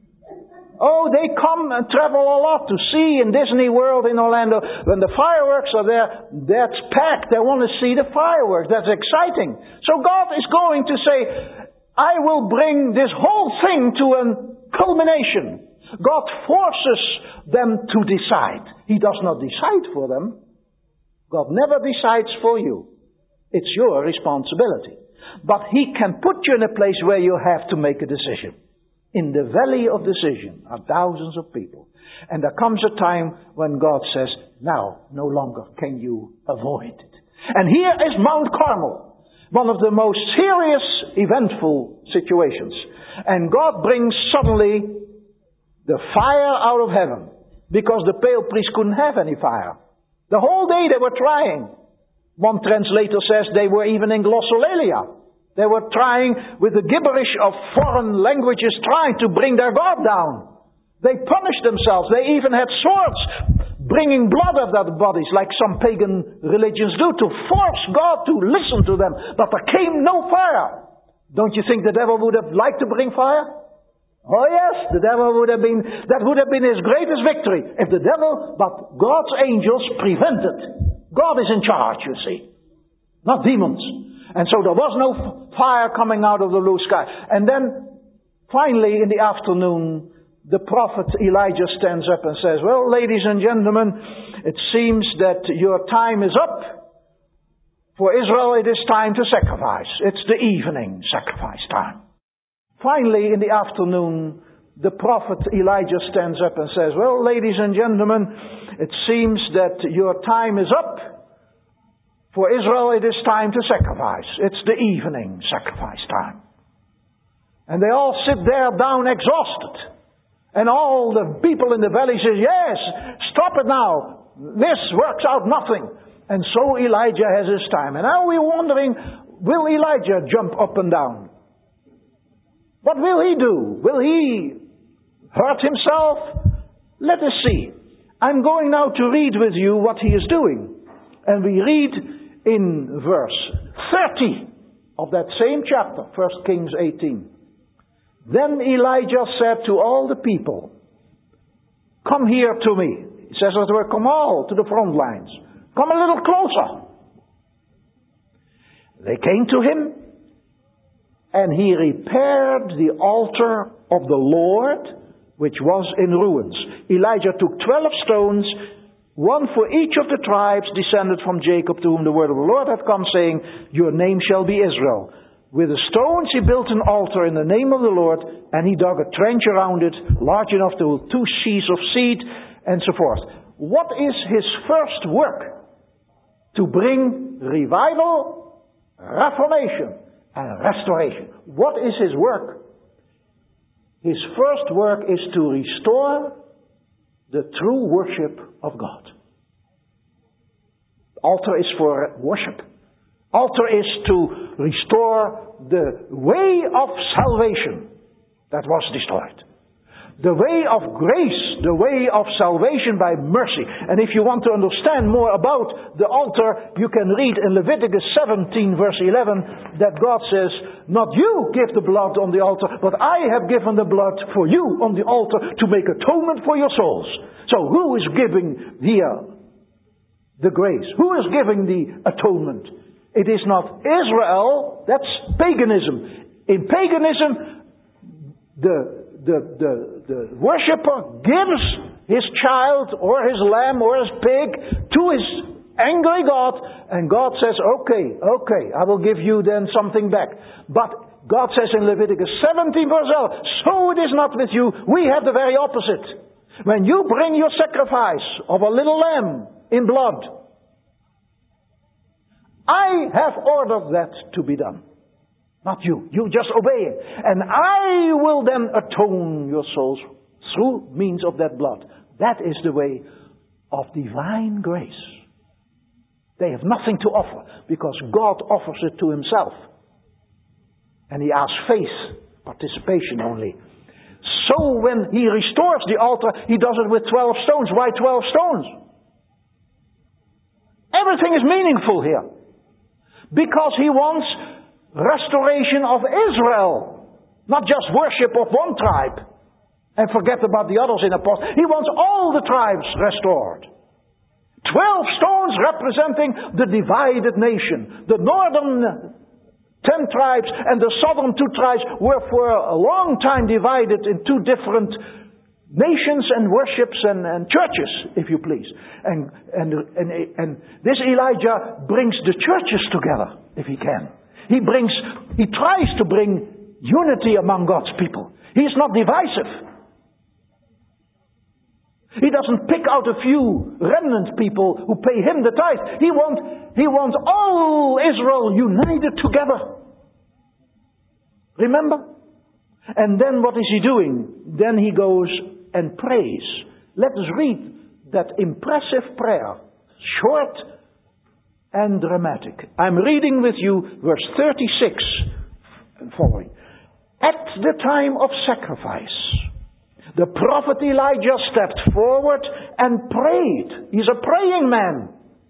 Oh, they come and travel a lot to see in Disney World in Orlando. When the fireworks are there, that's packed. They want to see the fireworks. That's exciting. So God is going to say, I will bring this whole thing to a culmination. God forces them to decide. He does not decide for them. God never decides for you. It's your responsibility. But He can put you in a place where you have to make a decision. In the valley of decision are thousands of people. And there comes a time when God says, now, no longer can you avoid it. And here is Mount Carmel, one of the most serious, eventful situations. And God brings suddenly the fire out of heaven, because the Baal priests couldn't have any fire. The whole day they were trying. One translator says they were even in glossolalia. They were trying, with the gibberish of foreign languages, trying to bring their God down. They punished themselves. They even had swords bringing blood out of their bodies, like some pagan religions do, to force God to listen to them. But there came no fire. Don't you think the devil would have liked to bring fire? Oh yes, the devil would have been, that would have been his greatest victory. If the devil, but God's angels prevented. God is in charge, you see. Not demons. And so there was no fire coming out of the blue sky. And then, finally, in the afternoon, the prophet Elijah stands up and says, well, ladies and gentlemen, it seems that your time is up. For Israel, it is time to sacrifice. It's the evening sacrifice time. Finally, in the afternoon, the prophet Elijah stands up and says, well, ladies and gentlemen, it seems that your time is up. For Israel, it is time to sacrifice. It's the evening sacrifice time. And they all sit there down exhausted. And all the people in the valley say, yes, stop it now. This works out nothing. And so Elijah has his time. And now we're wondering, will Elijah jump up and down? What will he do? Will he hurt himself? Let us see. I'm going now to read with you what he is doing. And we read in verse 30 of that same chapter, 1 Kings 18. Then Elijah said to all the people, "Come here to me." He says as it were, come all to the front lines. Come a little closer. They came to him, and he repaired the altar of the Lord, which was in ruins. Elijah took 12 stones, one for each of the tribes descended from Jacob, to whom the word of the Lord had come, saying, "Your name shall be Israel." With the stones he built an altar in the name of the Lord, and he dug a trench around it, large enough to hold 2 sheaves of seed, and so forth. What is his first work? To bring revival, reformation, and restoration. What is his work? His first work is to restore the true worship of God. Altar is for worship. Altar is to restore the way of salvation that was destroyed. The way of grace, the way of salvation by mercy. And if you want to understand more about the altar, you can read in Leviticus 17 verse 11 that God says, "Not you give the blood on the altar, but I have given the blood for you on the altar to make atonement for your souls." So who is giving here the grace? Who is giving the atonement? It is not Israel, that's paganism. In paganism, the worshipper gives his child or his lamb or his pig to his angry God, and God says, okay, I will give you then something back. But God says in Leviticus 17 verse 11, "So it is not with you, we have the very opposite. When you bring your sacrifice of a little lamb in blood, I have ordered that to be done. Not you. You just obey it. And I will then atone your souls through means of that blood." That is the way of divine grace. They have nothing to offer because God offers it to himself. And he asks faith, participation only. So when he restores the altar, he does it with 12 stones. Why 12 stones? Everything is meaningful here. Because he wants restoration of Israel. Not just worship of one tribe and forget about the others in a post. He wants all the tribes restored. 12 stones representing the divided nation. The northern 10 tribes and the southern 2 tribes were for a long time divided in 2 different nations and worships and churches, if you please. And this Elijah brings the churches together, if he can. He tries to bring unity among God's people. He is not divisive. He doesn't pick out a few remnant people who pay him the tithe. He wants all Israel united together. Remember? And then what is he doing? Then he goes and prays. Let us read that impressive prayer. Short and dramatic. I'm reading with you verse 36 and following. At the time of sacrifice, the prophet Elijah stepped forward and prayed. He's a praying man.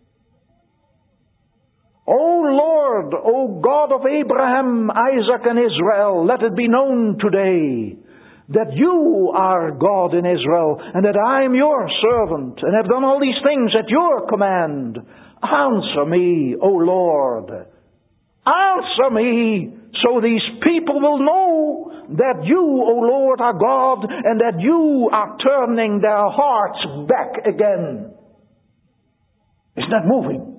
"O Lord, O God of Abraham, Isaac, and Israel, let it be known today that you are God in Israel, and that I am your servant, and have done all these things at your command. Answer me, O Lord. Answer me, so these people will know that you, O Lord, are God, and that you are turning their hearts back again." Isn't that moving?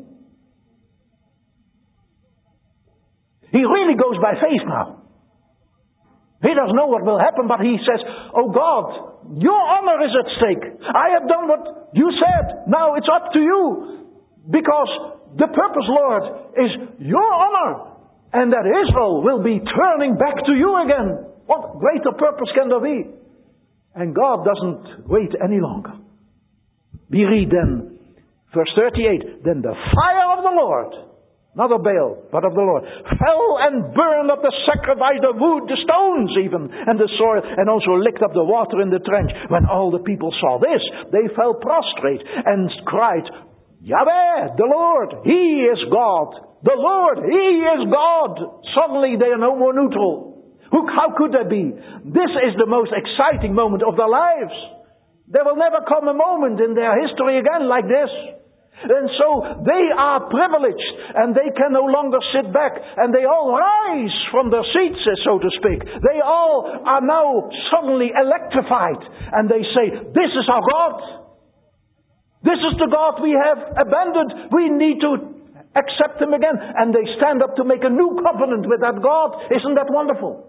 He really goes by faith now. He doesn't know what will happen, but he says, "Oh God, your honor is at stake. I have done what you said. Now it's up to you. Because the purpose, Lord, is your honor. And that Israel will be turning back to you again. What greater purpose can there be?" And God doesn't wait any longer. We read then, verse 38, "Then the fire of the Lord Not of Baal, but of the Lord. Fell and burned up the sacrifice, the wood, the stones even, and the soil, and also licked up the water in the trench. When all the people saw this, they fell prostrate and cried, Yahweh, the Lord, He is God. The Lord, He is God. Suddenly they are no more neutral. How could that be? This is the most exciting moment of their lives. There will never come a moment in their history again like this. And so they are privileged, and they can no longer sit back, and they all rise from their seats, so to speak. They all are now suddenly electrified, and they say, this is our God. This is the God we have abandoned. We need to accept Him again. And they stand up to make a new covenant with that God. Isn't that wonderful?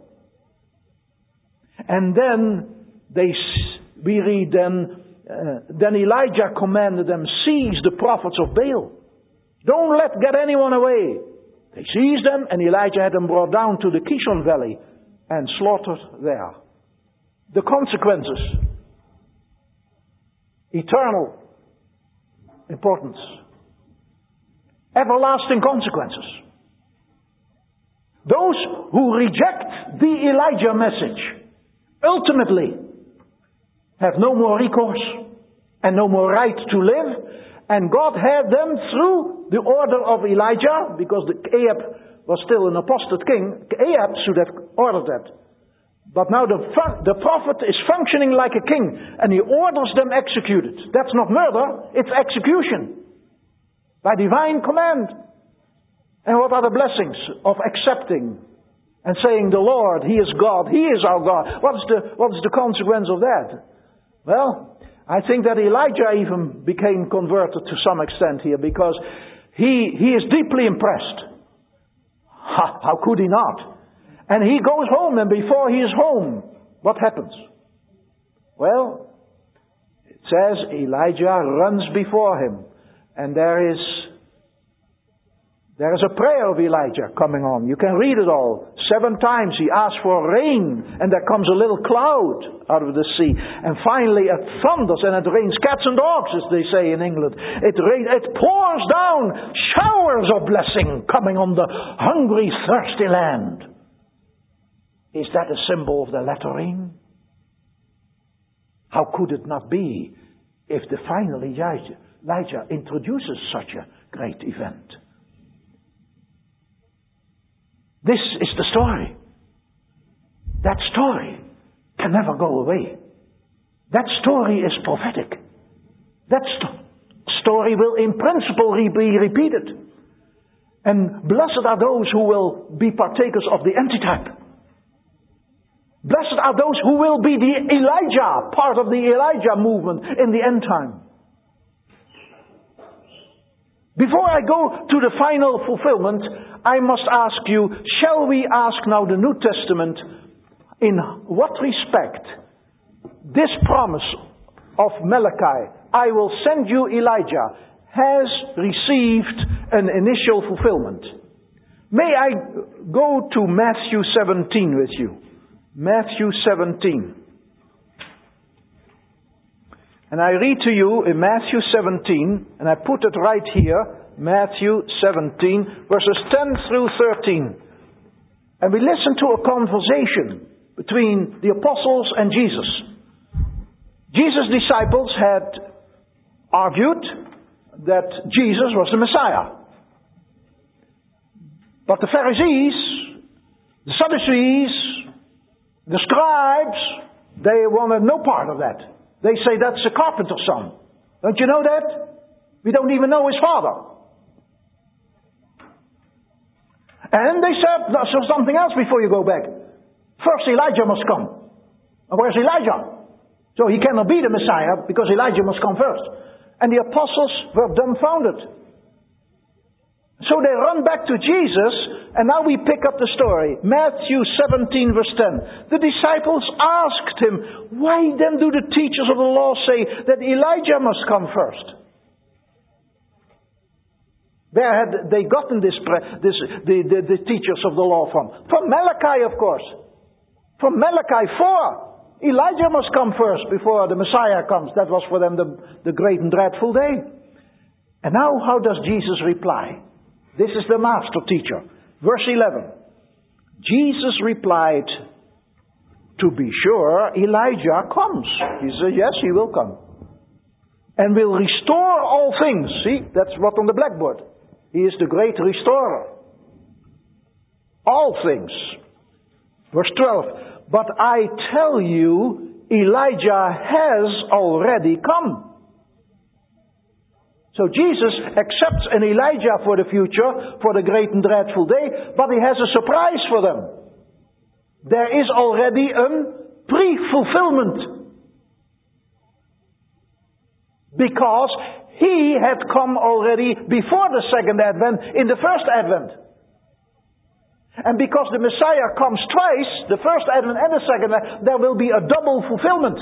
And then we read then Elijah commanded them, seize the prophets of Baal. Don't get anyone away. They seized them, and Elijah had them brought down to the Kishon Valley and slaughtered there. The consequences. Eternal importance. Everlasting consequences. Those who reject the Elijah message ultimately have no more recourse and no more right to live. And God had them through the order of Elijah, because Ahab was still an apostate king. Ahab should have ordered that. But now the prophet is functioning like a king, and he orders them executed. That's not murder, it's execution. By divine command. And what are the blessings of accepting and saying, the Lord, He is God, He is our God? What is the consequence of that? Well, I think that Elijah even became converted to some extent here, because he is deeply impressed. How could he not? And he goes home, and before he is home, what happens? Well, it says Elijah runs before him, and there is a prayer of Elijah coming on. You can read it all. 7 times he asks for rain, and there comes a little cloud out of the sea. And finally it thunders, and it rains cats and dogs, as they say in England. It pours down showers of blessing coming on the hungry, thirsty land. Is that a symbol of the latter rain? How could it not be if the final Elijah introduces such a great event? This is the story. That story can never go away. That story is prophetic. That story will in principle be repeated. And blessed are those who will be partakers of the antitype. Blessed are those who will be the Elijah, part of the Elijah movement in the end time. Before I go to the final fulfillment, I must ask you, shall we ask now the New Testament, in what respect this promise of Malachi, I will send you Elijah, has received an initial fulfillment? May I go to Matthew 17 with you? Matthew 17. And I read to you in Matthew 17, and I put it right here, Matthew 17, verses 10 through 13. And we listen to a conversation between the apostles and Jesus. Jesus' disciples had argued that Jesus was the Messiah. But the Pharisees, the Sadducees, the scribes, they wanted no part of that. They say that's a carpenter's son. Don't you know that? We don't even know his father. And they said, so something else before you go back. First Elijah must come. And where's Elijah? So he cannot be the Messiah because Elijah must come first. And the apostles were dumbfounded. So they run back to Jesus, and now we pick up the story. Matthew 17 verse 10. The disciples asked him, why then do the teachers of the law say that Elijah must come first? Where had they gotten the teachers of the law from? From Malachi, of course. From Malachi 4. Elijah must come first before the Messiah comes. That was for them the great and dreadful day. And now how does Jesus reply? This is the master teacher. Verse 11. Jesus replied, to be sure, Elijah comes. He said, yes, he will come. And will restore all things. See, that's what on the blackboard. He is the great restorer. All things. Verse 12. But I tell you, Elijah has already come. So Jesus accepts an Elijah for the future, for the great and dreadful day, but he has a surprise for them. There is already a pre-fulfillment. Because he had come already before the second advent, in the first advent. And because the Messiah comes twice, the first advent and the second advent, there will be a double fulfillment.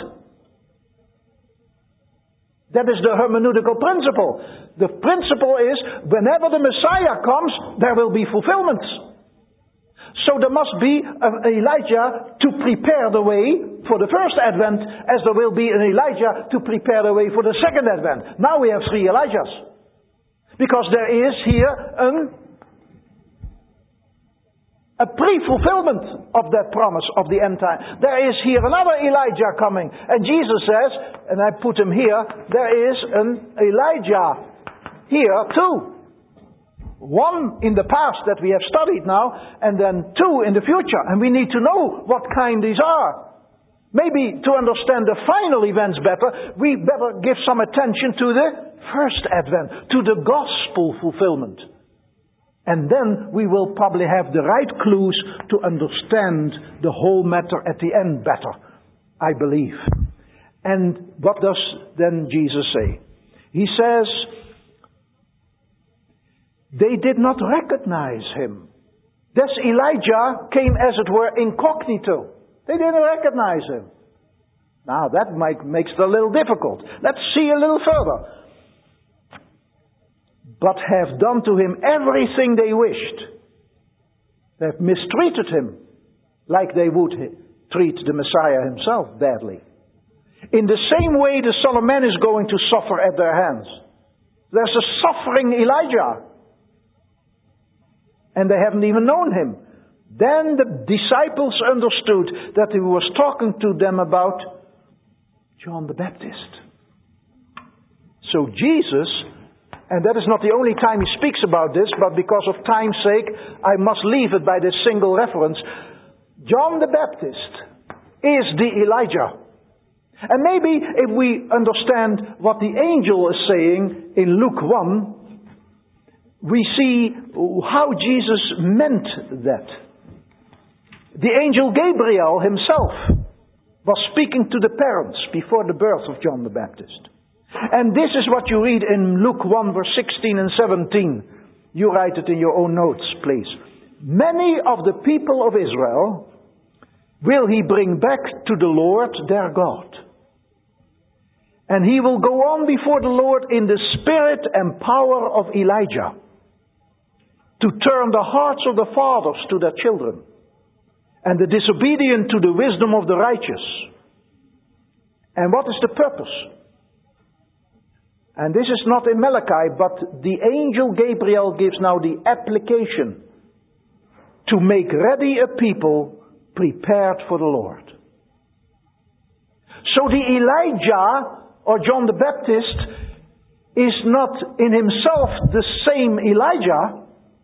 That is the hermeneutical principle. The principle is, whenever the Messiah comes, there will be fulfillments. So there must be an Elijah to prepare the way for the first advent, as there will be an Elijah to prepare the way for the second advent. Now we have 3 Elijahs. Because there is here a pre-fulfillment of that promise of the end time. There is here another Elijah coming. And Jesus says, and I put him here, there is an Elijah here too. 1 in the past that we have studied now, and then 2 in the future. And we need to know what kind these are. Maybe to understand the final events better, we better give some attention to the first advent, to the gospel fulfillment. And then we will probably have the right clues to understand the whole matter at the end better, I believe. And what does then Jesus say? He says, they did not recognize him. This Elijah came, as it were, incognito. They didn't recognize him. Now that makes it a little difficult. Let's see a little further. But have done to him everything they wished. They have mistreated him like they would treat the Messiah himself badly. In the same way the Son of Man is going to suffer at their hands. There's a suffering Elijah. And they haven't even known him. Then the disciples understood that he was talking to them about John the Baptist. So Jesus, and that is not the only time he speaks about this, but because of time's sake, I must leave it by this single reference. John the Baptist is the Elijah. And maybe if we understand what the angel is saying in Luke 1, we see how Jesus meant that. The angel Gabriel himself was speaking to the parents before the birth of John the Baptist. And this is what you read in Luke 1 verse 16 and 17. You write it in your own notes, please. Many of the people of Israel will he bring back to the Lord their God. And he will go on before the Lord in the spirit and power of Elijah, to turn the hearts of the fathers to their children, and the disobedient to the wisdom of the righteous. And what is the purpose? And this is not in Malachi, but the angel Gabriel gives now the application to make ready a people prepared for the Lord. So the Elijah, or John the Baptist, is not in himself the same Elijah,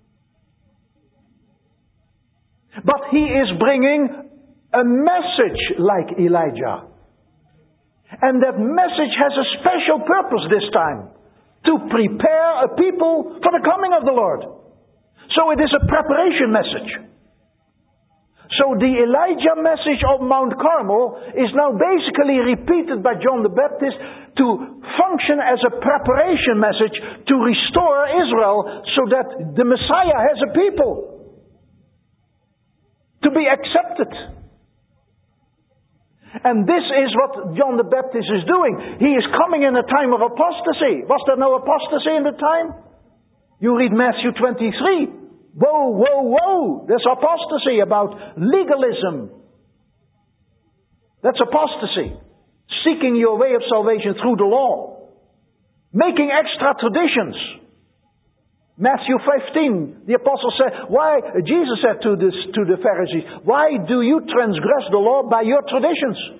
but he is bringing a message like Elijah. And that message has a special purpose this time. To prepare a people for the coming of the Lord. So it is a preparation message. So the Elijah message of Mount Carmel is now basically repeated by John the Baptist to function as a preparation message to restore Israel so that the Messiah has a people. To be accepted. And this is what John the Baptist is doing. He is coming in a time of apostasy. Was there no apostasy in the time? You read Matthew 23. Whoa, whoa, whoa. There's apostasy about legalism. That's apostasy. Seeking your way of salvation through the law. Making extra traditions. Matthew 15, the apostle said, Jesus said to the Pharisees, why do you transgress the law by your traditions?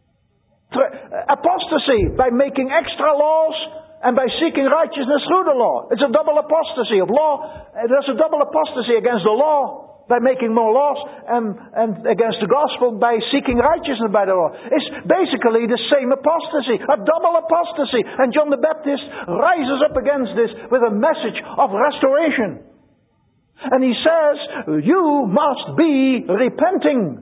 Apostasy by making extra laws and by seeking righteousness through the law. It's a double apostasy of law. There's a double apostasy against the law by making more laws and against the gospel by seeking righteousness by the law. It's basically the same apostasy, a double apostasy. And John the Baptist rises up against this with a message of restoration. And he says, you must be repenting.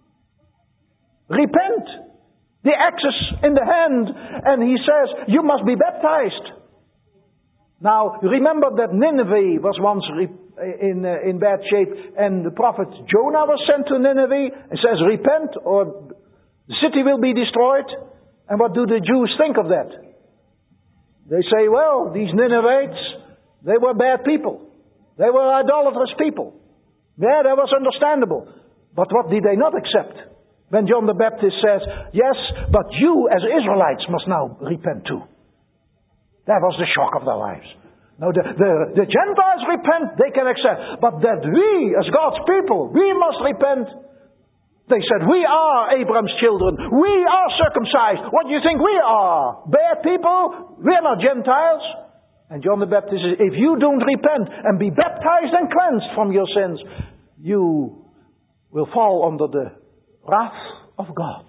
Repent. The axe is in the hand, and he says, you must be baptized. Now, remember that Nineveh was once in bad shape, and the prophet Jonah was sent to Nineveh. It says, repent, or the city will be destroyed. And what do the Jews think of that? They say, well, these Ninevites, they were bad people. They were idolatrous people. Yeah, that was understandable. But what did they not accept? When John the Baptist says, yes, but you as Israelites must now repent too. That was the shock of their lives. Now the Gentiles repent, they can accept. But that we, as God's people, we must repent. They said, we are Abraham's children. We are circumcised. What do you think we are? Bad people? We are not Gentiles. And John the Baptist says, if you don't repent and be baptized and cleansed from your sins, you will fall under the wrath of God.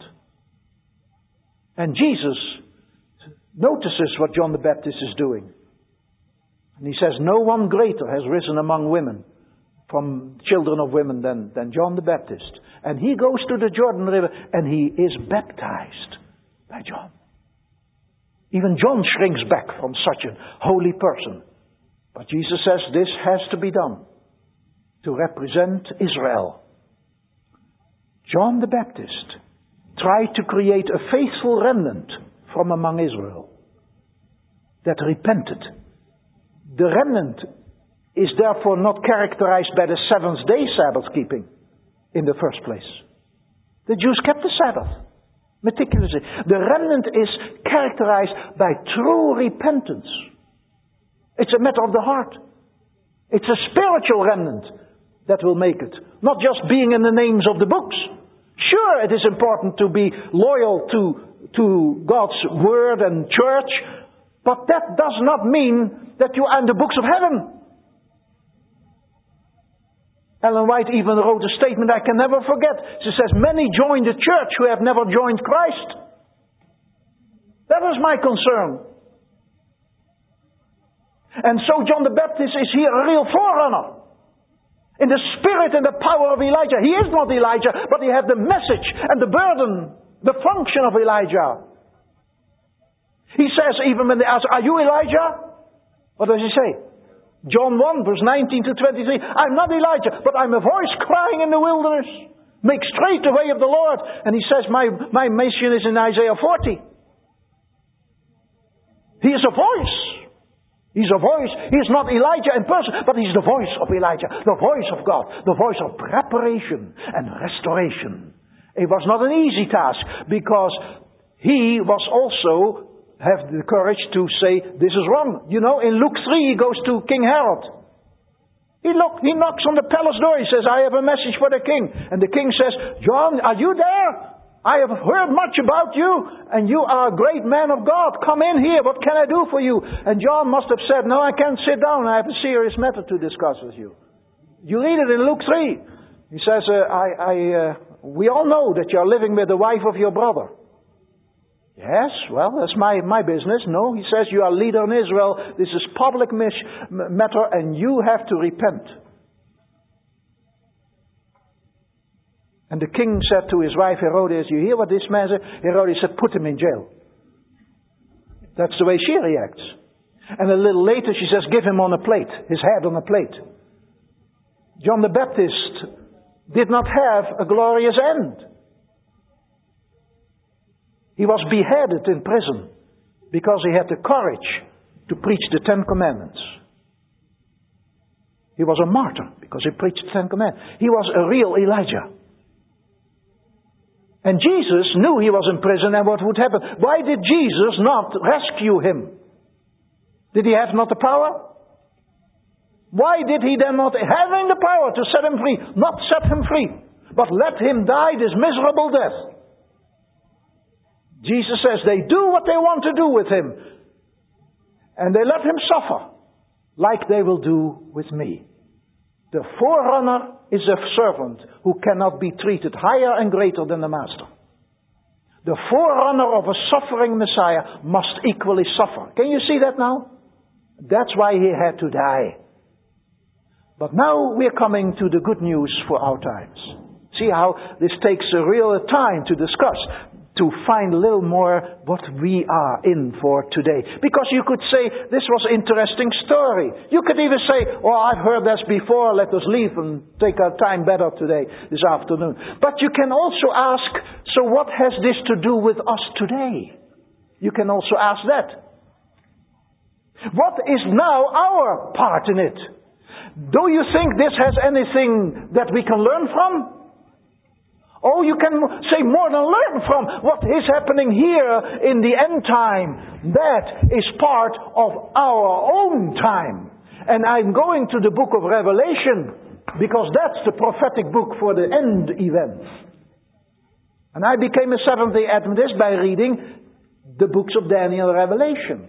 And Jesus notices what John the Baptist is doing. And he says, no one greater has risen among women, from children of women, than John the Baptist. And he goes to the Jordan River and he is baptized by John. Even John shrinks back from such a holy person. But Jesus says this has to be done to represent Israel. John the Baptist tried to create a faithful remnant from among Israel that repented. The remnant is therefore not characterized by the seventh-day Sabbath keeping in the first place. The Jews kept the Sabbath meticulously. The remnant is characterized by true repentance. It's a matter of the heart. It's a spiritual remnant that will make it. Not just being in the names of the books. Sure, it is important to be loyal to God's Word and church, but that does not mean that you are in the books of heaven. Ellen White even wrote a statement I can never forget. She says, many join the church who have never joined Christ. That was my concern. And so John the Baptist is here a real forerunner. In the spirit and the power of Elijah. He is not Elijah, but he has the message and the burden, the function of Elijah. He says, even when they ask, are you Elijah? What does he say? John 1, verse 19 to 23. I'm not Elijah, but I'm a voice crying in the wilderness. Make straight the way of the Lord. And he says, my mission is in Isaiah 40. He is a voice. He's a voice. He is not Elijah in person, but he's the voice of Elijah. The voice of God. The voice of preparation and restoration. It was not an easy task, because he was also have the courage to say, this is wrong. You know, in Luke 3 he goes to King Herod. He knocks on the palace door. He says, I have a message for the king. And the king says, John, are you there? I have heard much about you, and you are a great man of God. Come in here. What can I do for you? And John must have said, no, I can't sit down. I have a serious matter to discuss with you. You read it in Luke 3. He says, we all know that you're living with the wife of your brother. Yes, well, that's my business. No, he says, you are a leader in Israel. This is public matter, and you have to repent. And the king said to his wife Herodias, you hear what this man said? Herodias said, put him in jail. That's the way she reacts. And a little later she says, give him on a plate, his head on a plate. John the Baptist did not have a glorious end. He was beheaded in prison because he had the courage to preach the Ten Commandments. He was a martyr because he preached the Ten Commandments. He was a real Elijah. And Jesus knew he was in prison and what would happen. Why did Jesus not rescue him? Did he have not the power? Why did he then not, having the power to set him free, not set him free, but let him die this miserable death? Jesus says they do what they want to do with him. And they let him suffer, like they will do with me. The forerunner is a servant who cannot be treated higher and greater than the master. The forerunner of a suffering Messiah must equally suffer. Can you see that now? That's why he had to die. But now we're coming to the good news for our times. See how this takes a real time to discuss, to find a little more what we are in for today. Because you could say, this was an interesting story. You could even say, oh, I've heard this before, let us leave and take our time better today, this afternoon. But you can also ask, so what has this to do with us today? You can also ask that. What is now our part in it? Do you think this has anything that we can learn from? Oh, you can say more than learn from what is happening here in the end time. That is part of our own time. And I'm going to the book of Revelation because that's the prophetic book for the end events. And I became a Seventh-day Adventist by reading the books of Daniel and Revelation.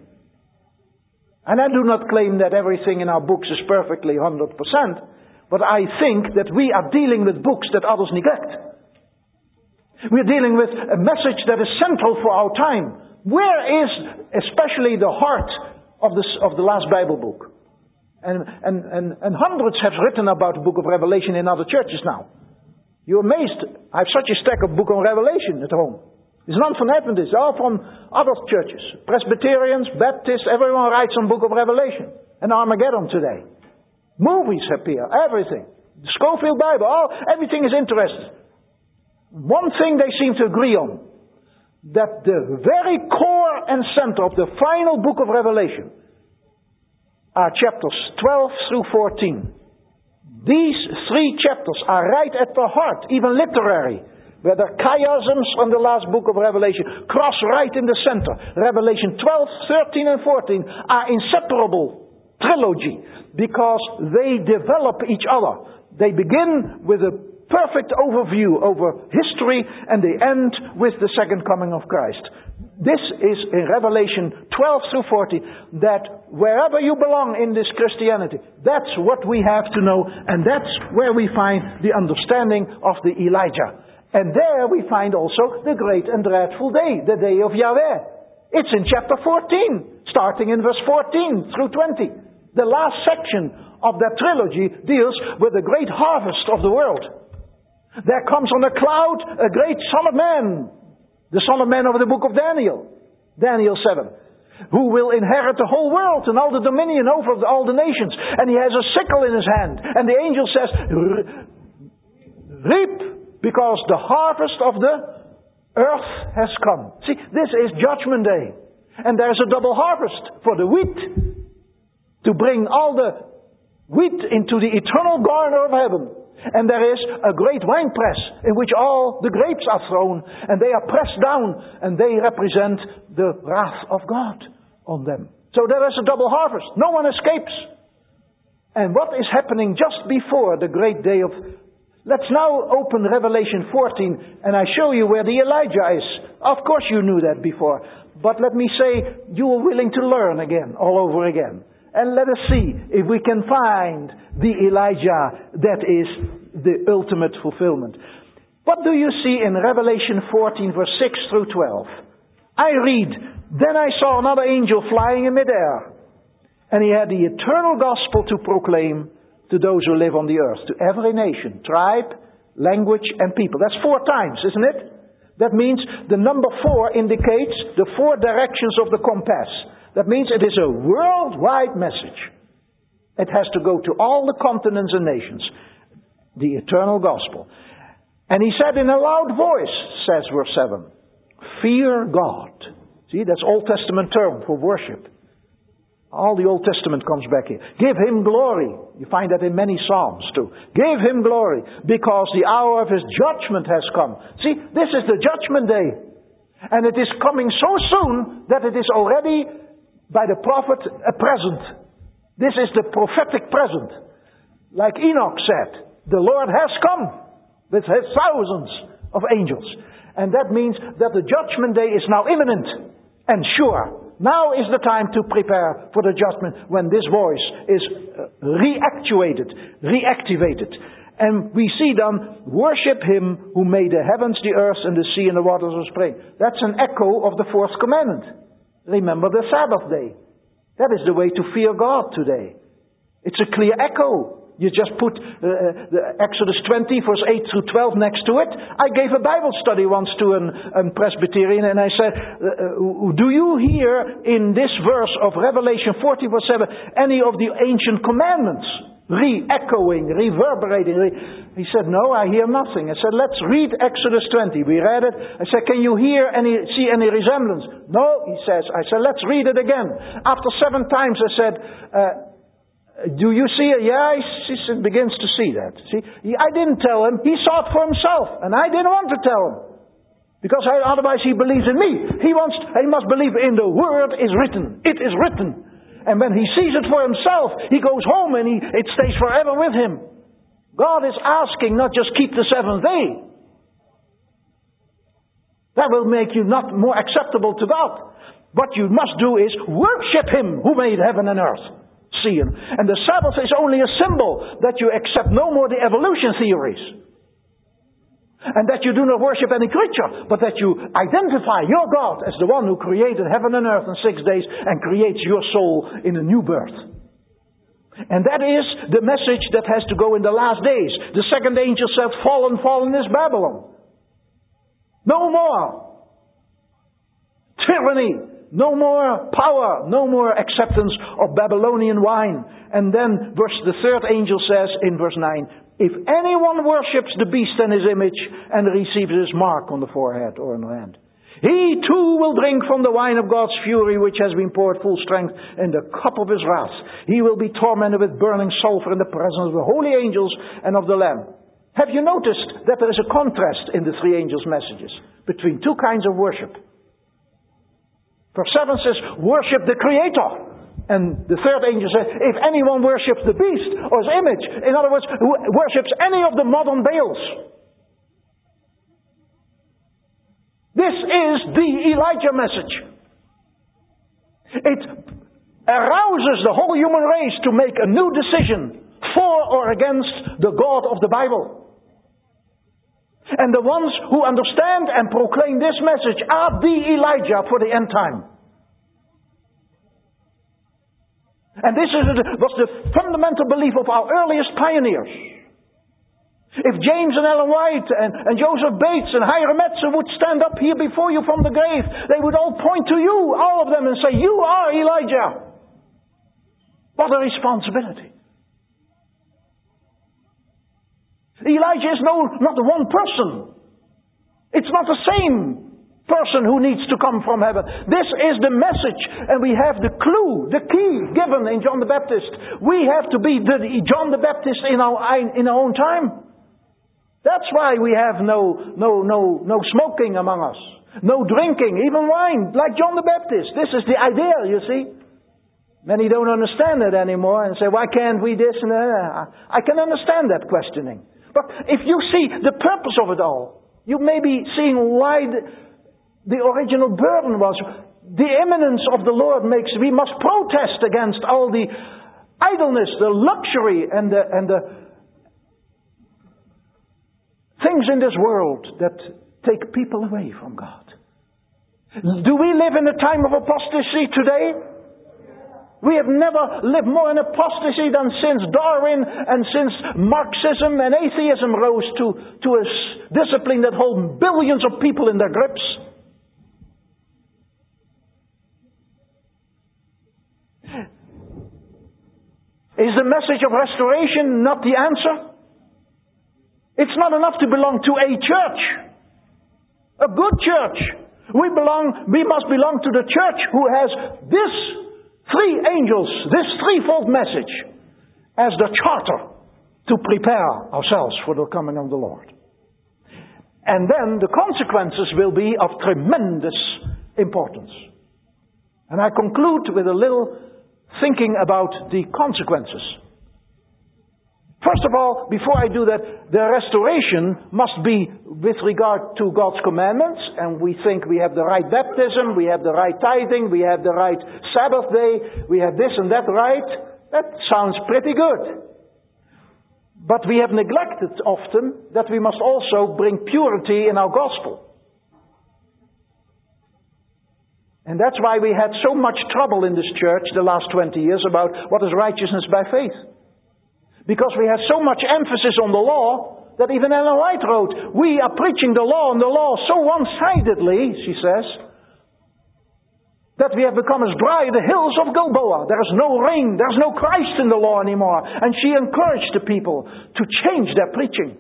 And I do not claim that everything in our books is perfectly 100%, but I think that we are dealing with books that others neglect. We're dealing with a message that is central for our time. Where is especially the heart of the last Bible book? And hundreds have written about the book of Revelation in other churches now. You're amazed. I have such a stack of book on Revelation at home. It's none from Adventists, all from other churches. Presbyterians, Baptists, everyone writes on book of Revelation. And Armageddon today. Movies appear, everything. The Schofield Bible, everything is interesting. One thing they seem to agree on, that the very core and center of the final book of Revelation are chapters 12 through 14. These three chapters are right at the heart, even literary, where the chiasms from the last book of Revelation cross right in the center. Revelation 12, 13 and 14 are inseparable trilogy because they develop each other. They begin with a perfect overview over history and they end with the second coming of Christ. This is in Revelation 12 through 40, that wherever you belong in this Christianity, that's what we have to know, and that's where we find the understanding of the Elijah. And there we find also the great and dreadful day, the day of Yahweh. It's in chapter 14, starting in verse 14 through 20. The last section of that trilogy deals with the great harvest of the world. There comes on a cloud a great Son of Man, the Son of Man of the book of Daniel, Daniel 7, who will inherit the whole world and all the dominion over all the nations. And he has a sickle in his hand. And the angel says, reap, because the harvest of the earth has come. See, this is Judgment Day. And there's a double harvest for the wheat, to bring all the wheat into the eternal garner of heaven. And there is a great winepress in which all the grapes are thrown, and they are pressed down, and they represent the wrath of God on them. So there is a double harvest. No one escapes. And what is happening just before the great day of... Let's now open Revelation 14, and I show you where the Elijah is. Of course you knew that before. But let me say, you are willing to learn again, all over again. And let us see if we can find the Elijah that is the ultimate fulfillment. What do you see in Revelation 14 verse 6 through 12? I read, then I saw another angel flying in midair, and he had the eternal gospel to proclaim to those who live on the earth, to every nation, tribe, language and people. That's 4 times, isn't it? That means the number 4 indicates the 4 directions of the compass. That means it is a worldwide message. It has to go to all the continents and nations. The eternal gospel. And he said in a loud voice, says verse 7, fear God. See, that's Old Testament term for worship. All the Old Testament comes back here. Give him glory. You find that in many Psalms too. Give him glory, because the hour of his judgment has come. See, this is the judgment day. And it is coming so soon that it is already, by the prophet, a present. This is the prophetic present. Like Enoch said, the Lord has come with his thousands of angels. And that means that the judgment day is now imminent and sure. Now is the time to prepare for the judgment when this voice is reactivated. And we see them, worship him who made the heavens, the earth, and the sea, and the waters of spring. That's an echo of the fourth commandment. Remember the Sabbath day. That is the way to fear God today. It's a clear echo. You just put the Exodus 20, verse 8 through 12 next to it. I gave a Bible study once to a Presbyterian, and I said, do you hear in this verse of Revelation 40, verse 7, any of the ancient commandments re-echoing, reverberating? He said, no, I hear nothing. I said, let's read Exodus 20. We read it. I said, can you see any resemblance? No, he says. I said, let's read it again. After 7 times I said, do you see it? Yeah, he begins to see that. See, I didn't tell him. He saw it for himself, and I didn't want to tell him, because otherwise he believes in me. He must believe in the word is written. It is written, and when he sees it for himself, he goes home and it stays forever with him. God is asking not just keep the seventh day. That will make you not more acceptable to God. What you must do is worship him who made heaven and earth. See him. And the Sabbath is only a symbol that you accept no more the evolution theories. And that you do not worship any creature, but that you identify your God as the one who created heaven and earth in 6 days and creates your soul in a new birth. And that is the message that has to go in the last days. The second angel said, fallen, fallen is Babylon. No more tyranny. No more power, no more acceptance of Babylonian wine. And then the third angel says in verse 9, if anyone worships the beast and his image and receives his mark on the forehead or on the hand, he too will drink from the wine of God's fury, which has been poured full strength in the cup of his wrath. He will be tormented with burning sulfur in the presence of the holy angels and of the Lamb. Have you noticed that there is a contrast in the 3 angels' messages between 2 kinds of worship? Verse 7 says, worship the Creator. And the third angel says, if anyone worships the beast or his image, in other words, worships any of the modern Baals. This is the Elijah message. It arouses the whole human race to make a new decision for or against the God of the Bible. And the ones who understand and proclaim this message are the Elijah for the end time. And this was the fundamental belief of our earliest pioneers. If James and Ellen White and Joseph Bates and Hiram Metzer would stand up here before you from the grave, they would all point to you, all of them, and say, you are Elijah. What a responsibility. Elijah is not one person. It's not the same person who needs to come from heaven. This is the message, and we have the clue, the key given in John the Baptist. We have to be the John the Baptist in our own time. That's why we have no smoking among us, no drinking, even wine, like John the Baptist. This is the idea, you see. Many don't understand it anymore and say, why can't we this and that? I can understand that questioning. But if you see the purpose of it all, you may be seeing why the original burden was. The imminence of the Lord makes we must protest against all the idleness, the luxury, and the things in this world that take people away from God. Do we live in a time of apostasy today? We have never lived more in apostasy than since Darwin and since Marxism and atheism rose to a discipline that holds billions of people in their grips. Is the message of restoration not the answer? It's not enough to belong to a church, a good church. We must belong to the church who has this 3 angels, this threefold message as the charter to prepare ourselves for the coming of the Lord. And then the consequences will be of tremendous importance. And I conclude with a little thinking about the consequences. First of all, before I do that, the restoration must be with regard to God's commandments, and we think we have the right baptism, we have the right tithing, we have the right Sabbath day, we have this and that right. That sounds pretty good. But we have neglected often that we must also bring purity in our gospel. And that's why we had so much trouble in this church the last 20 years about what is righteousness by faith. Because we have so much emphasis on the law that even Ellen White wrote, we are preaching the law and the law so one-sidedly, she says, that we have become as dry the hills of Gilboa. There is no rain, there is no Christ in the law anymore. And she encouraged the people to change their preaching.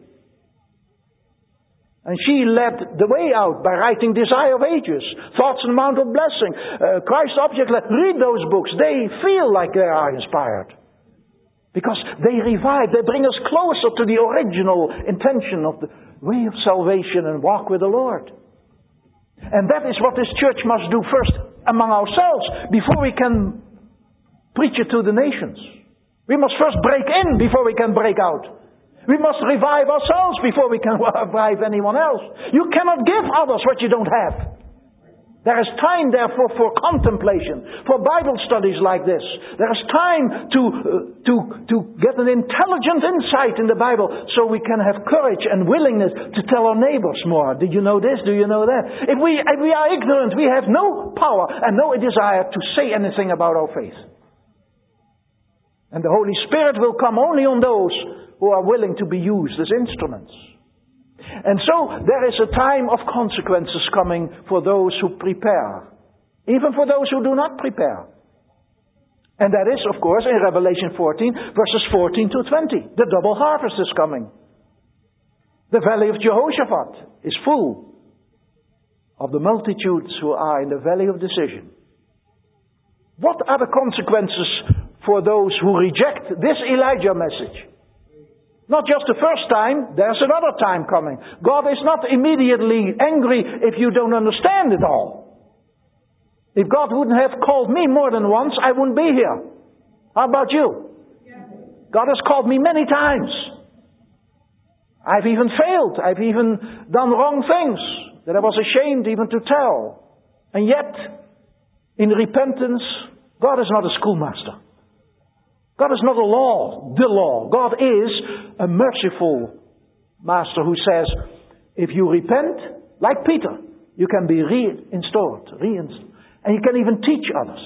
And she led the way out by writing Desire of Ages, Thoughts on the Mount of Blessing, Christ's Object. Read those books. They feel like they are inspired. Because they revive, they bring us closer to the original intention of the way of salvation and walk with the Lord. And that is what this church must do first among ourselves before we can preach it to the nations. We must first break in before we can break out. We must revive ourselves before we can revive anyone else. You cannot give others what you don't have. There is time, therefore, for contemplation, for Bible studies like this. There is time to get an intelligent insight in the Bible so we can have courage and willingness to tell our neighbors more. Did you know this? Do you know that? If we are ignorant, we have no power and no desire to say anything about our faith. And the Holy Spirit will come only on those who are willing to be used as instruments. And so there is a time of consequences coming for those who prepare. Even for those who do not prepare. And that is, of course, in Revelation 14, verses 14 to 20. The double harvest is coming. The valley of Jehoshaphat is full of the multitudes who are in the valley of decision. What are the consequences for those who reject this Elijah message? Not just the first time, there's another time coming. God is not immediately angry if you don't understand it all. If God wouldn't have called me more than once, I wouldn't be here. How about you? God has called me many times. I've even failed. I've even done wrong things that I was ashamed even to tell. And yet, in repentance, God is not a schoolmaster. God is not a law, the law. God is a merciful master who says, if you repent, like Peter, you can be reinstalled. And you can even teach others.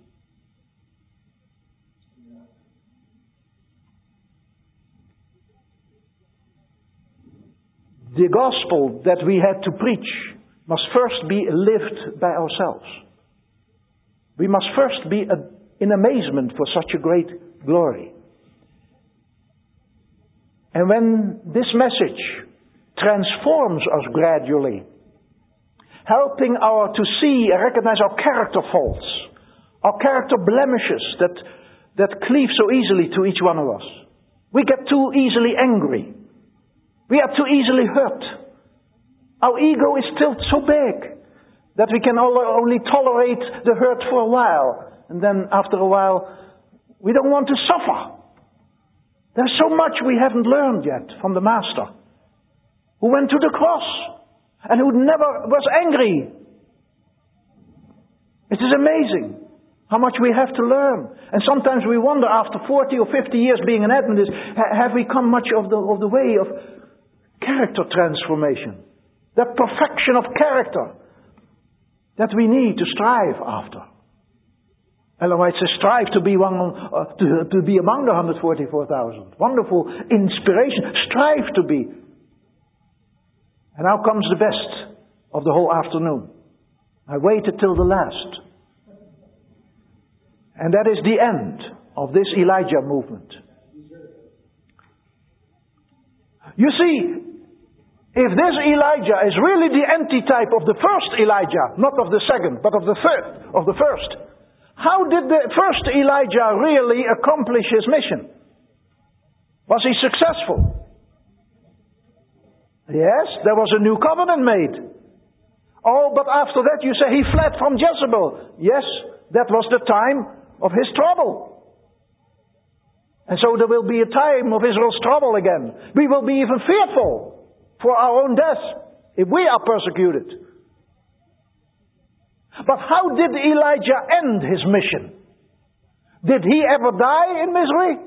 The gospel that we had to preach must first be lived by ourselves. We must first be in amazement for such a great glory. And when this message transforms us gradually, helping to see and recognize our character faults, our character blemishes that cleave so easily to each one of us. We get too easily angry. We are too easily hurt. Our ego is still so big that we can only tolerate the hurt for a while. And then after a while, we don't want to suffer. There's so much we haven't learned yet from the Master, who went to the cross and who never was angry. It is amazing how much we have to learn. And sometimes we wonder, after 40 or 50 years being an Adventist, have we come much of the way of character transformation? That perfection of character that we need to strive after. Ellen White says, strive to be to be among the 144,000. Wonderful inspiration. Strive to be. And now comes the best of the whole afternoon. I waited till the last. And that is the end of this Elijah movement. You see, if this Elijah is really the antitype of the first Elijah, not of the second, but of the first, how did the first Elijah really accomplish his mission? Was he successful? Yes, there was a new covenant made. Oh, but after that you say he fled from Jezebel. Yes, that was the time of his trouble. And so there will be a time of Israel's trouble again. We will be even fearful for our own death if we are persecuted. But how did Elijah end his mission? Did he ever die in misery?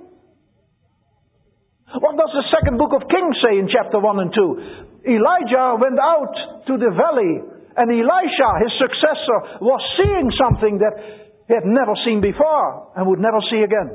What does the second book of Kings say in chapter 1 and 2? Elijah went out to the valley, and Elisha, his successor, was seeing something that he had never seen before and would never see again.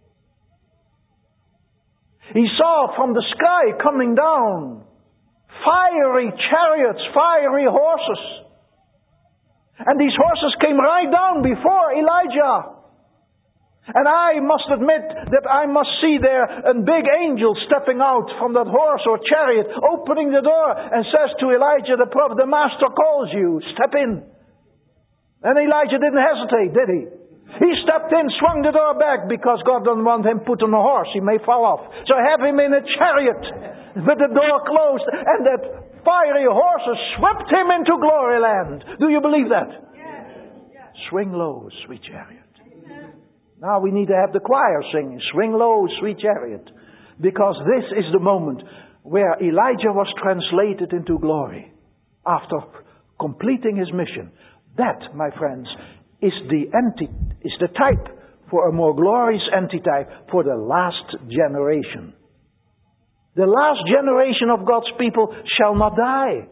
He saw from the sky coming down fiery chariots, fiery horses. And these horses came right down before Elijah. And I must admit that I must see there a big angel stepping out from that horse or chariot, opening the door and says to Elijah the prophet, "The master calls you, step in." And Elijah didn't hesitate, did he? He stepped in, swung the door back, because God doesn't want him put on a horse. He may fall off. So have him in a chariot with the door closed, and that fiery horses swept him into glory land. Do you believe that? Yes. Swing low, sweet chariot. Now we need to have the choir singing, "Swing low, sweet chariot." Because this is the moment where Elijah was translated into glory after completing his mission. That, my friends, is the type for a more glorious antitype for the last generation. The last generation of God's people shall not die.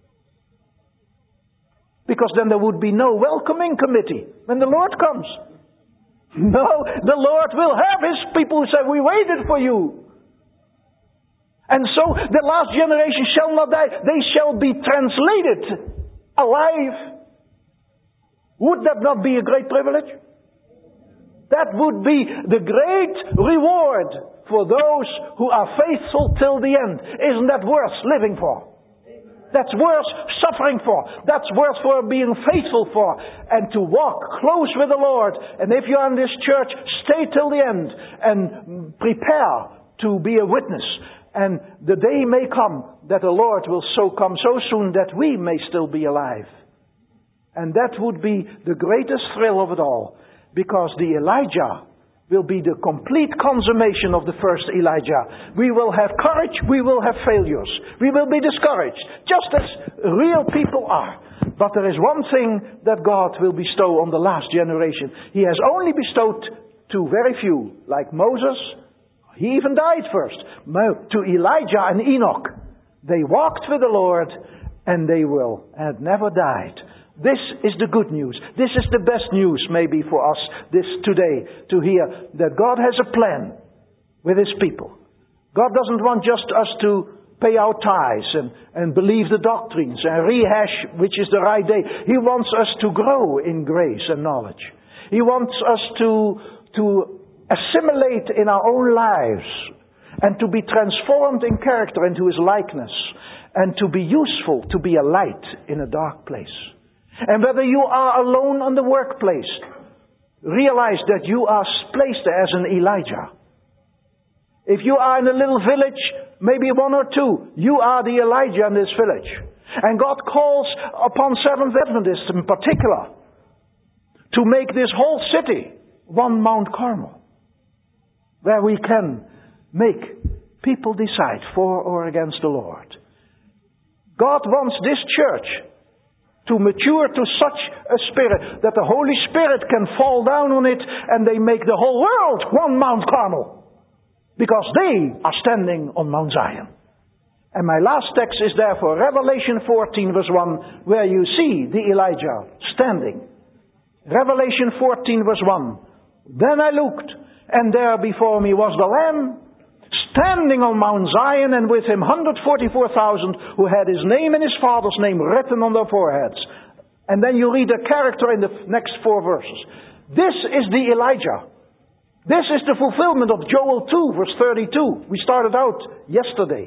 Because then there would be no welcoming committee when the Lord comes. No, the Lord will have His people who say, "We waited for you." And so the last generation shall not die. They shall be translated alive. Would that not be a great privilege? That would be the great reward for those who are faithful till the end. Isn't that worth living for? That's worth suffering for. That's worth for being faithful for. And to walk close with the Lord. And if you're in this church, stay till the end. And prepare to be a witness. And the day may come that the Lord will come so soon that we may still be alive. And that would be the greatest thrill of it all. Because the Elijah will be the complete consummation of the first Elijah. We will have courage, we will have failures. We will be discouraged, just as real people are. But there is one thing that God will bestow on the last generation. He has only bestowed to very few, like Moses. He even died first. To Elijah and Enoch. They walked with the Lord, and they had never died. This is the good news. This is the best news maybe for us today to hear that God has a plan with His people. God doesn't want just us to pay our tithes and believe the doctrines and rehash which is the right day. He wants us to grow in grace and knowledge. He wants us to assimilate in our own lives and to be transformed in character into His likeness and to be useful, to be a light in a dark place. And whether you are alone on the workplace, realize that you are placed there as an Elijah. If you are in a little village, maybe one or two, you are the Elijah in this village. And God calls upon Seventh Adventists in particular to make this whole city one Mount Carmel, where we can make people decide for or against the Lord. God wants this church to mature to such a spirit that the Holy Spirit can fall down on it and they make the whole world one Mount Carmel. Because they are standing on Mount Zion. And my last text is therefore Revelation 14 verse 1, where you see the Elijah standing. Revelation 14 verse 1. Then I looked, and there before me was the Lamb, standing on Mount Zion, and with him 144,000 who had his name and his father's name written on their foreheads. And then you read a character in the next 4 verses. This is the Elijah. This is the fulfillment of Joel 2 verse 32. We started out yesterday.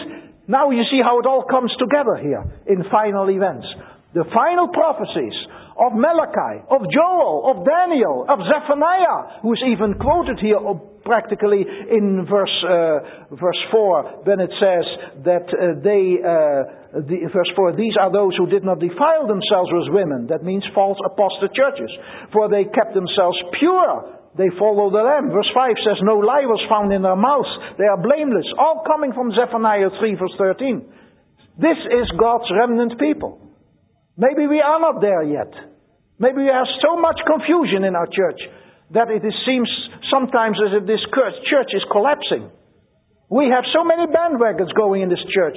Now you see how it all comes together here in final events. The final prophecies of Malachi, of Joel, of Daniel, of Zephaniah, who is even quoted here practically in verse 4, when it says that verse 4, these are those who did not defile themselves with women. That means false apostate churches. For they kept themselves pure. They follow the Lamb. Verse 5 says, no lie was found in their mouths. They are blameless. All coming from Zephaniah 3 verse 13. This is God's remnant people. Maybe we are not there yet. Maybe we have so much confusion in our church that it seems sometimes as if this church is collapsing. We have so many bandwagons going in this church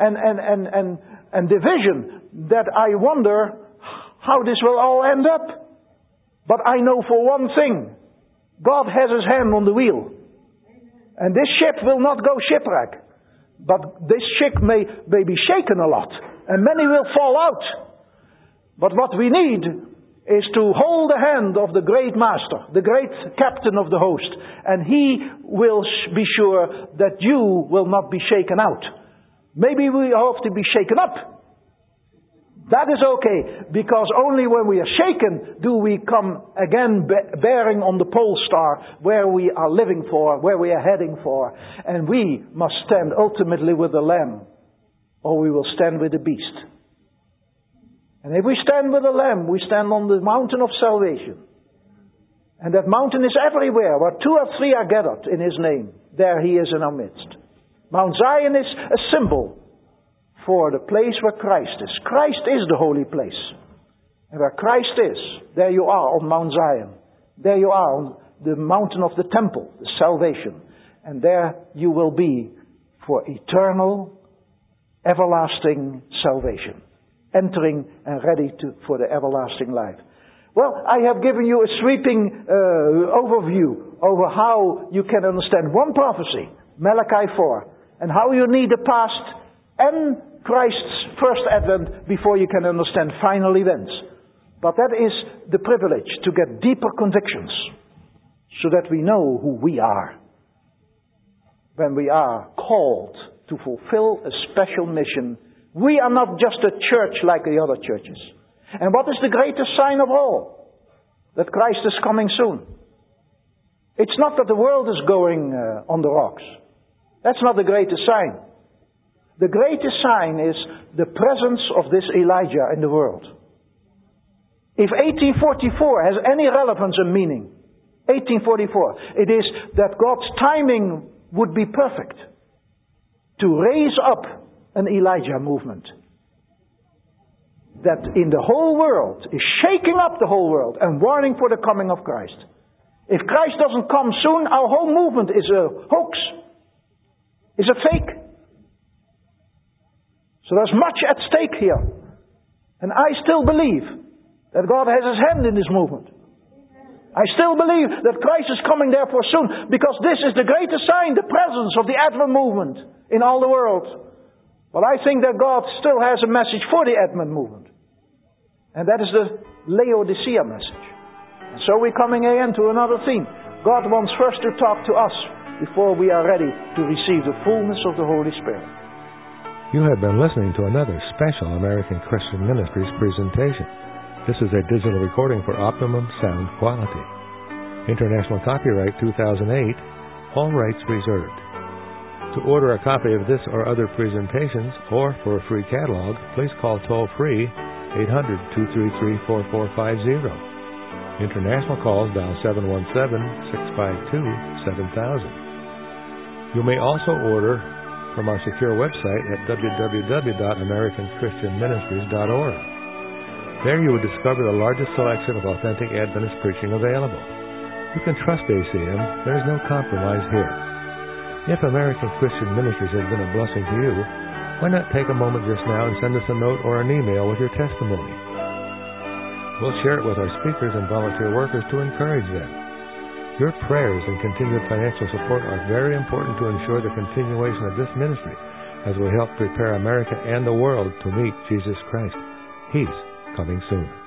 and division that I wonder how this will all end up. But I know for one thing, God has His hand on the wheel. And this ship will not go shipwreck. But this ship may be shaken a lot. And many will fall out. But what we need is to hold the hand of the great master, the great captain of the host. And He will be sure that you will not be shaken out. Maybe we hope to be shaken up. That is okay, because only when we are shaken do we come again bearing on the pole star where we are living for, where we are heading for. And we must stand ultimately with the Lamb, or we will stand with the beast. And if we stand with the Lamb, we stand on the mountain of salvation. And that mountain is everywhere, where 2 or 3 are gathered in His name. There He is in our midst. Mount Zion is a symbol for the place where Christ is. Christ is the holy place. And where Christ is, there you are on Mount Zion. There you are on the mountain of the temple, the salvation. And there you will be for eternal, everlasting salvation. Entering and ready for the everlasting life. Well, I have given you a sweeping overview over how you can understand one prophecy, Malachi 4, and how you need the past and Christ's first advent before you can understand final events. But that is the privilege, to get deeper convictions so that we know who we are when we are called to fulfill a special mission. We are not just a church like the other churches. And what is the greatest sign of all? That Christ is coming soon. It's not that the world is going on the rocks. That's not the greatest sign. The greatest sign is the presence of this Elijah in the world. If 1844 has any relevance and meaning, 1844, it is that God's timing would be perfect to raise up an Elijah movement that in the whole world is shaking up the whole world and warning for the coming of Christ. If Christ doesn't come soon, our whole movement is a hoax, is a fake. So there's much at stake here. And I still believe that God has His hand in this movement. I still believe that Christ is coming therefore soon, because this is the greatest sign, the presence of the Advent movement in all the world. But I think that God still has a message for the Advent movement. And that is the Laodicea message. And so we're coming again to another theme. God wants first to talk to us before we are ready to receive the fullness of the Holy Spirit. You have been listening to another special American Christian Ministries presentation. This is a digital recording for optimum sound quality. International copyright 2008, all rights reserved. To order a copy of this or other presentations, or for a free catalog, please call toll-free 800-233-4450. International calls dial 717-652-7000. You may also order from our secure website at www.americanchristianministries.org. There you will discover the largest selection of authentic Adventist preaching available. You can trust ACM. There is no compromise here. If American Christian Ministries has been a blessing to you, why not take a moment just now and send us a note or an email with your testimony? We'll share it with our speakers and volunteer workers to encourage them. Your prayers and continued financial support are very important to ensure the continuation of this ministry as we help prepare America and the world to meet Jesus Christ. He's coming soon.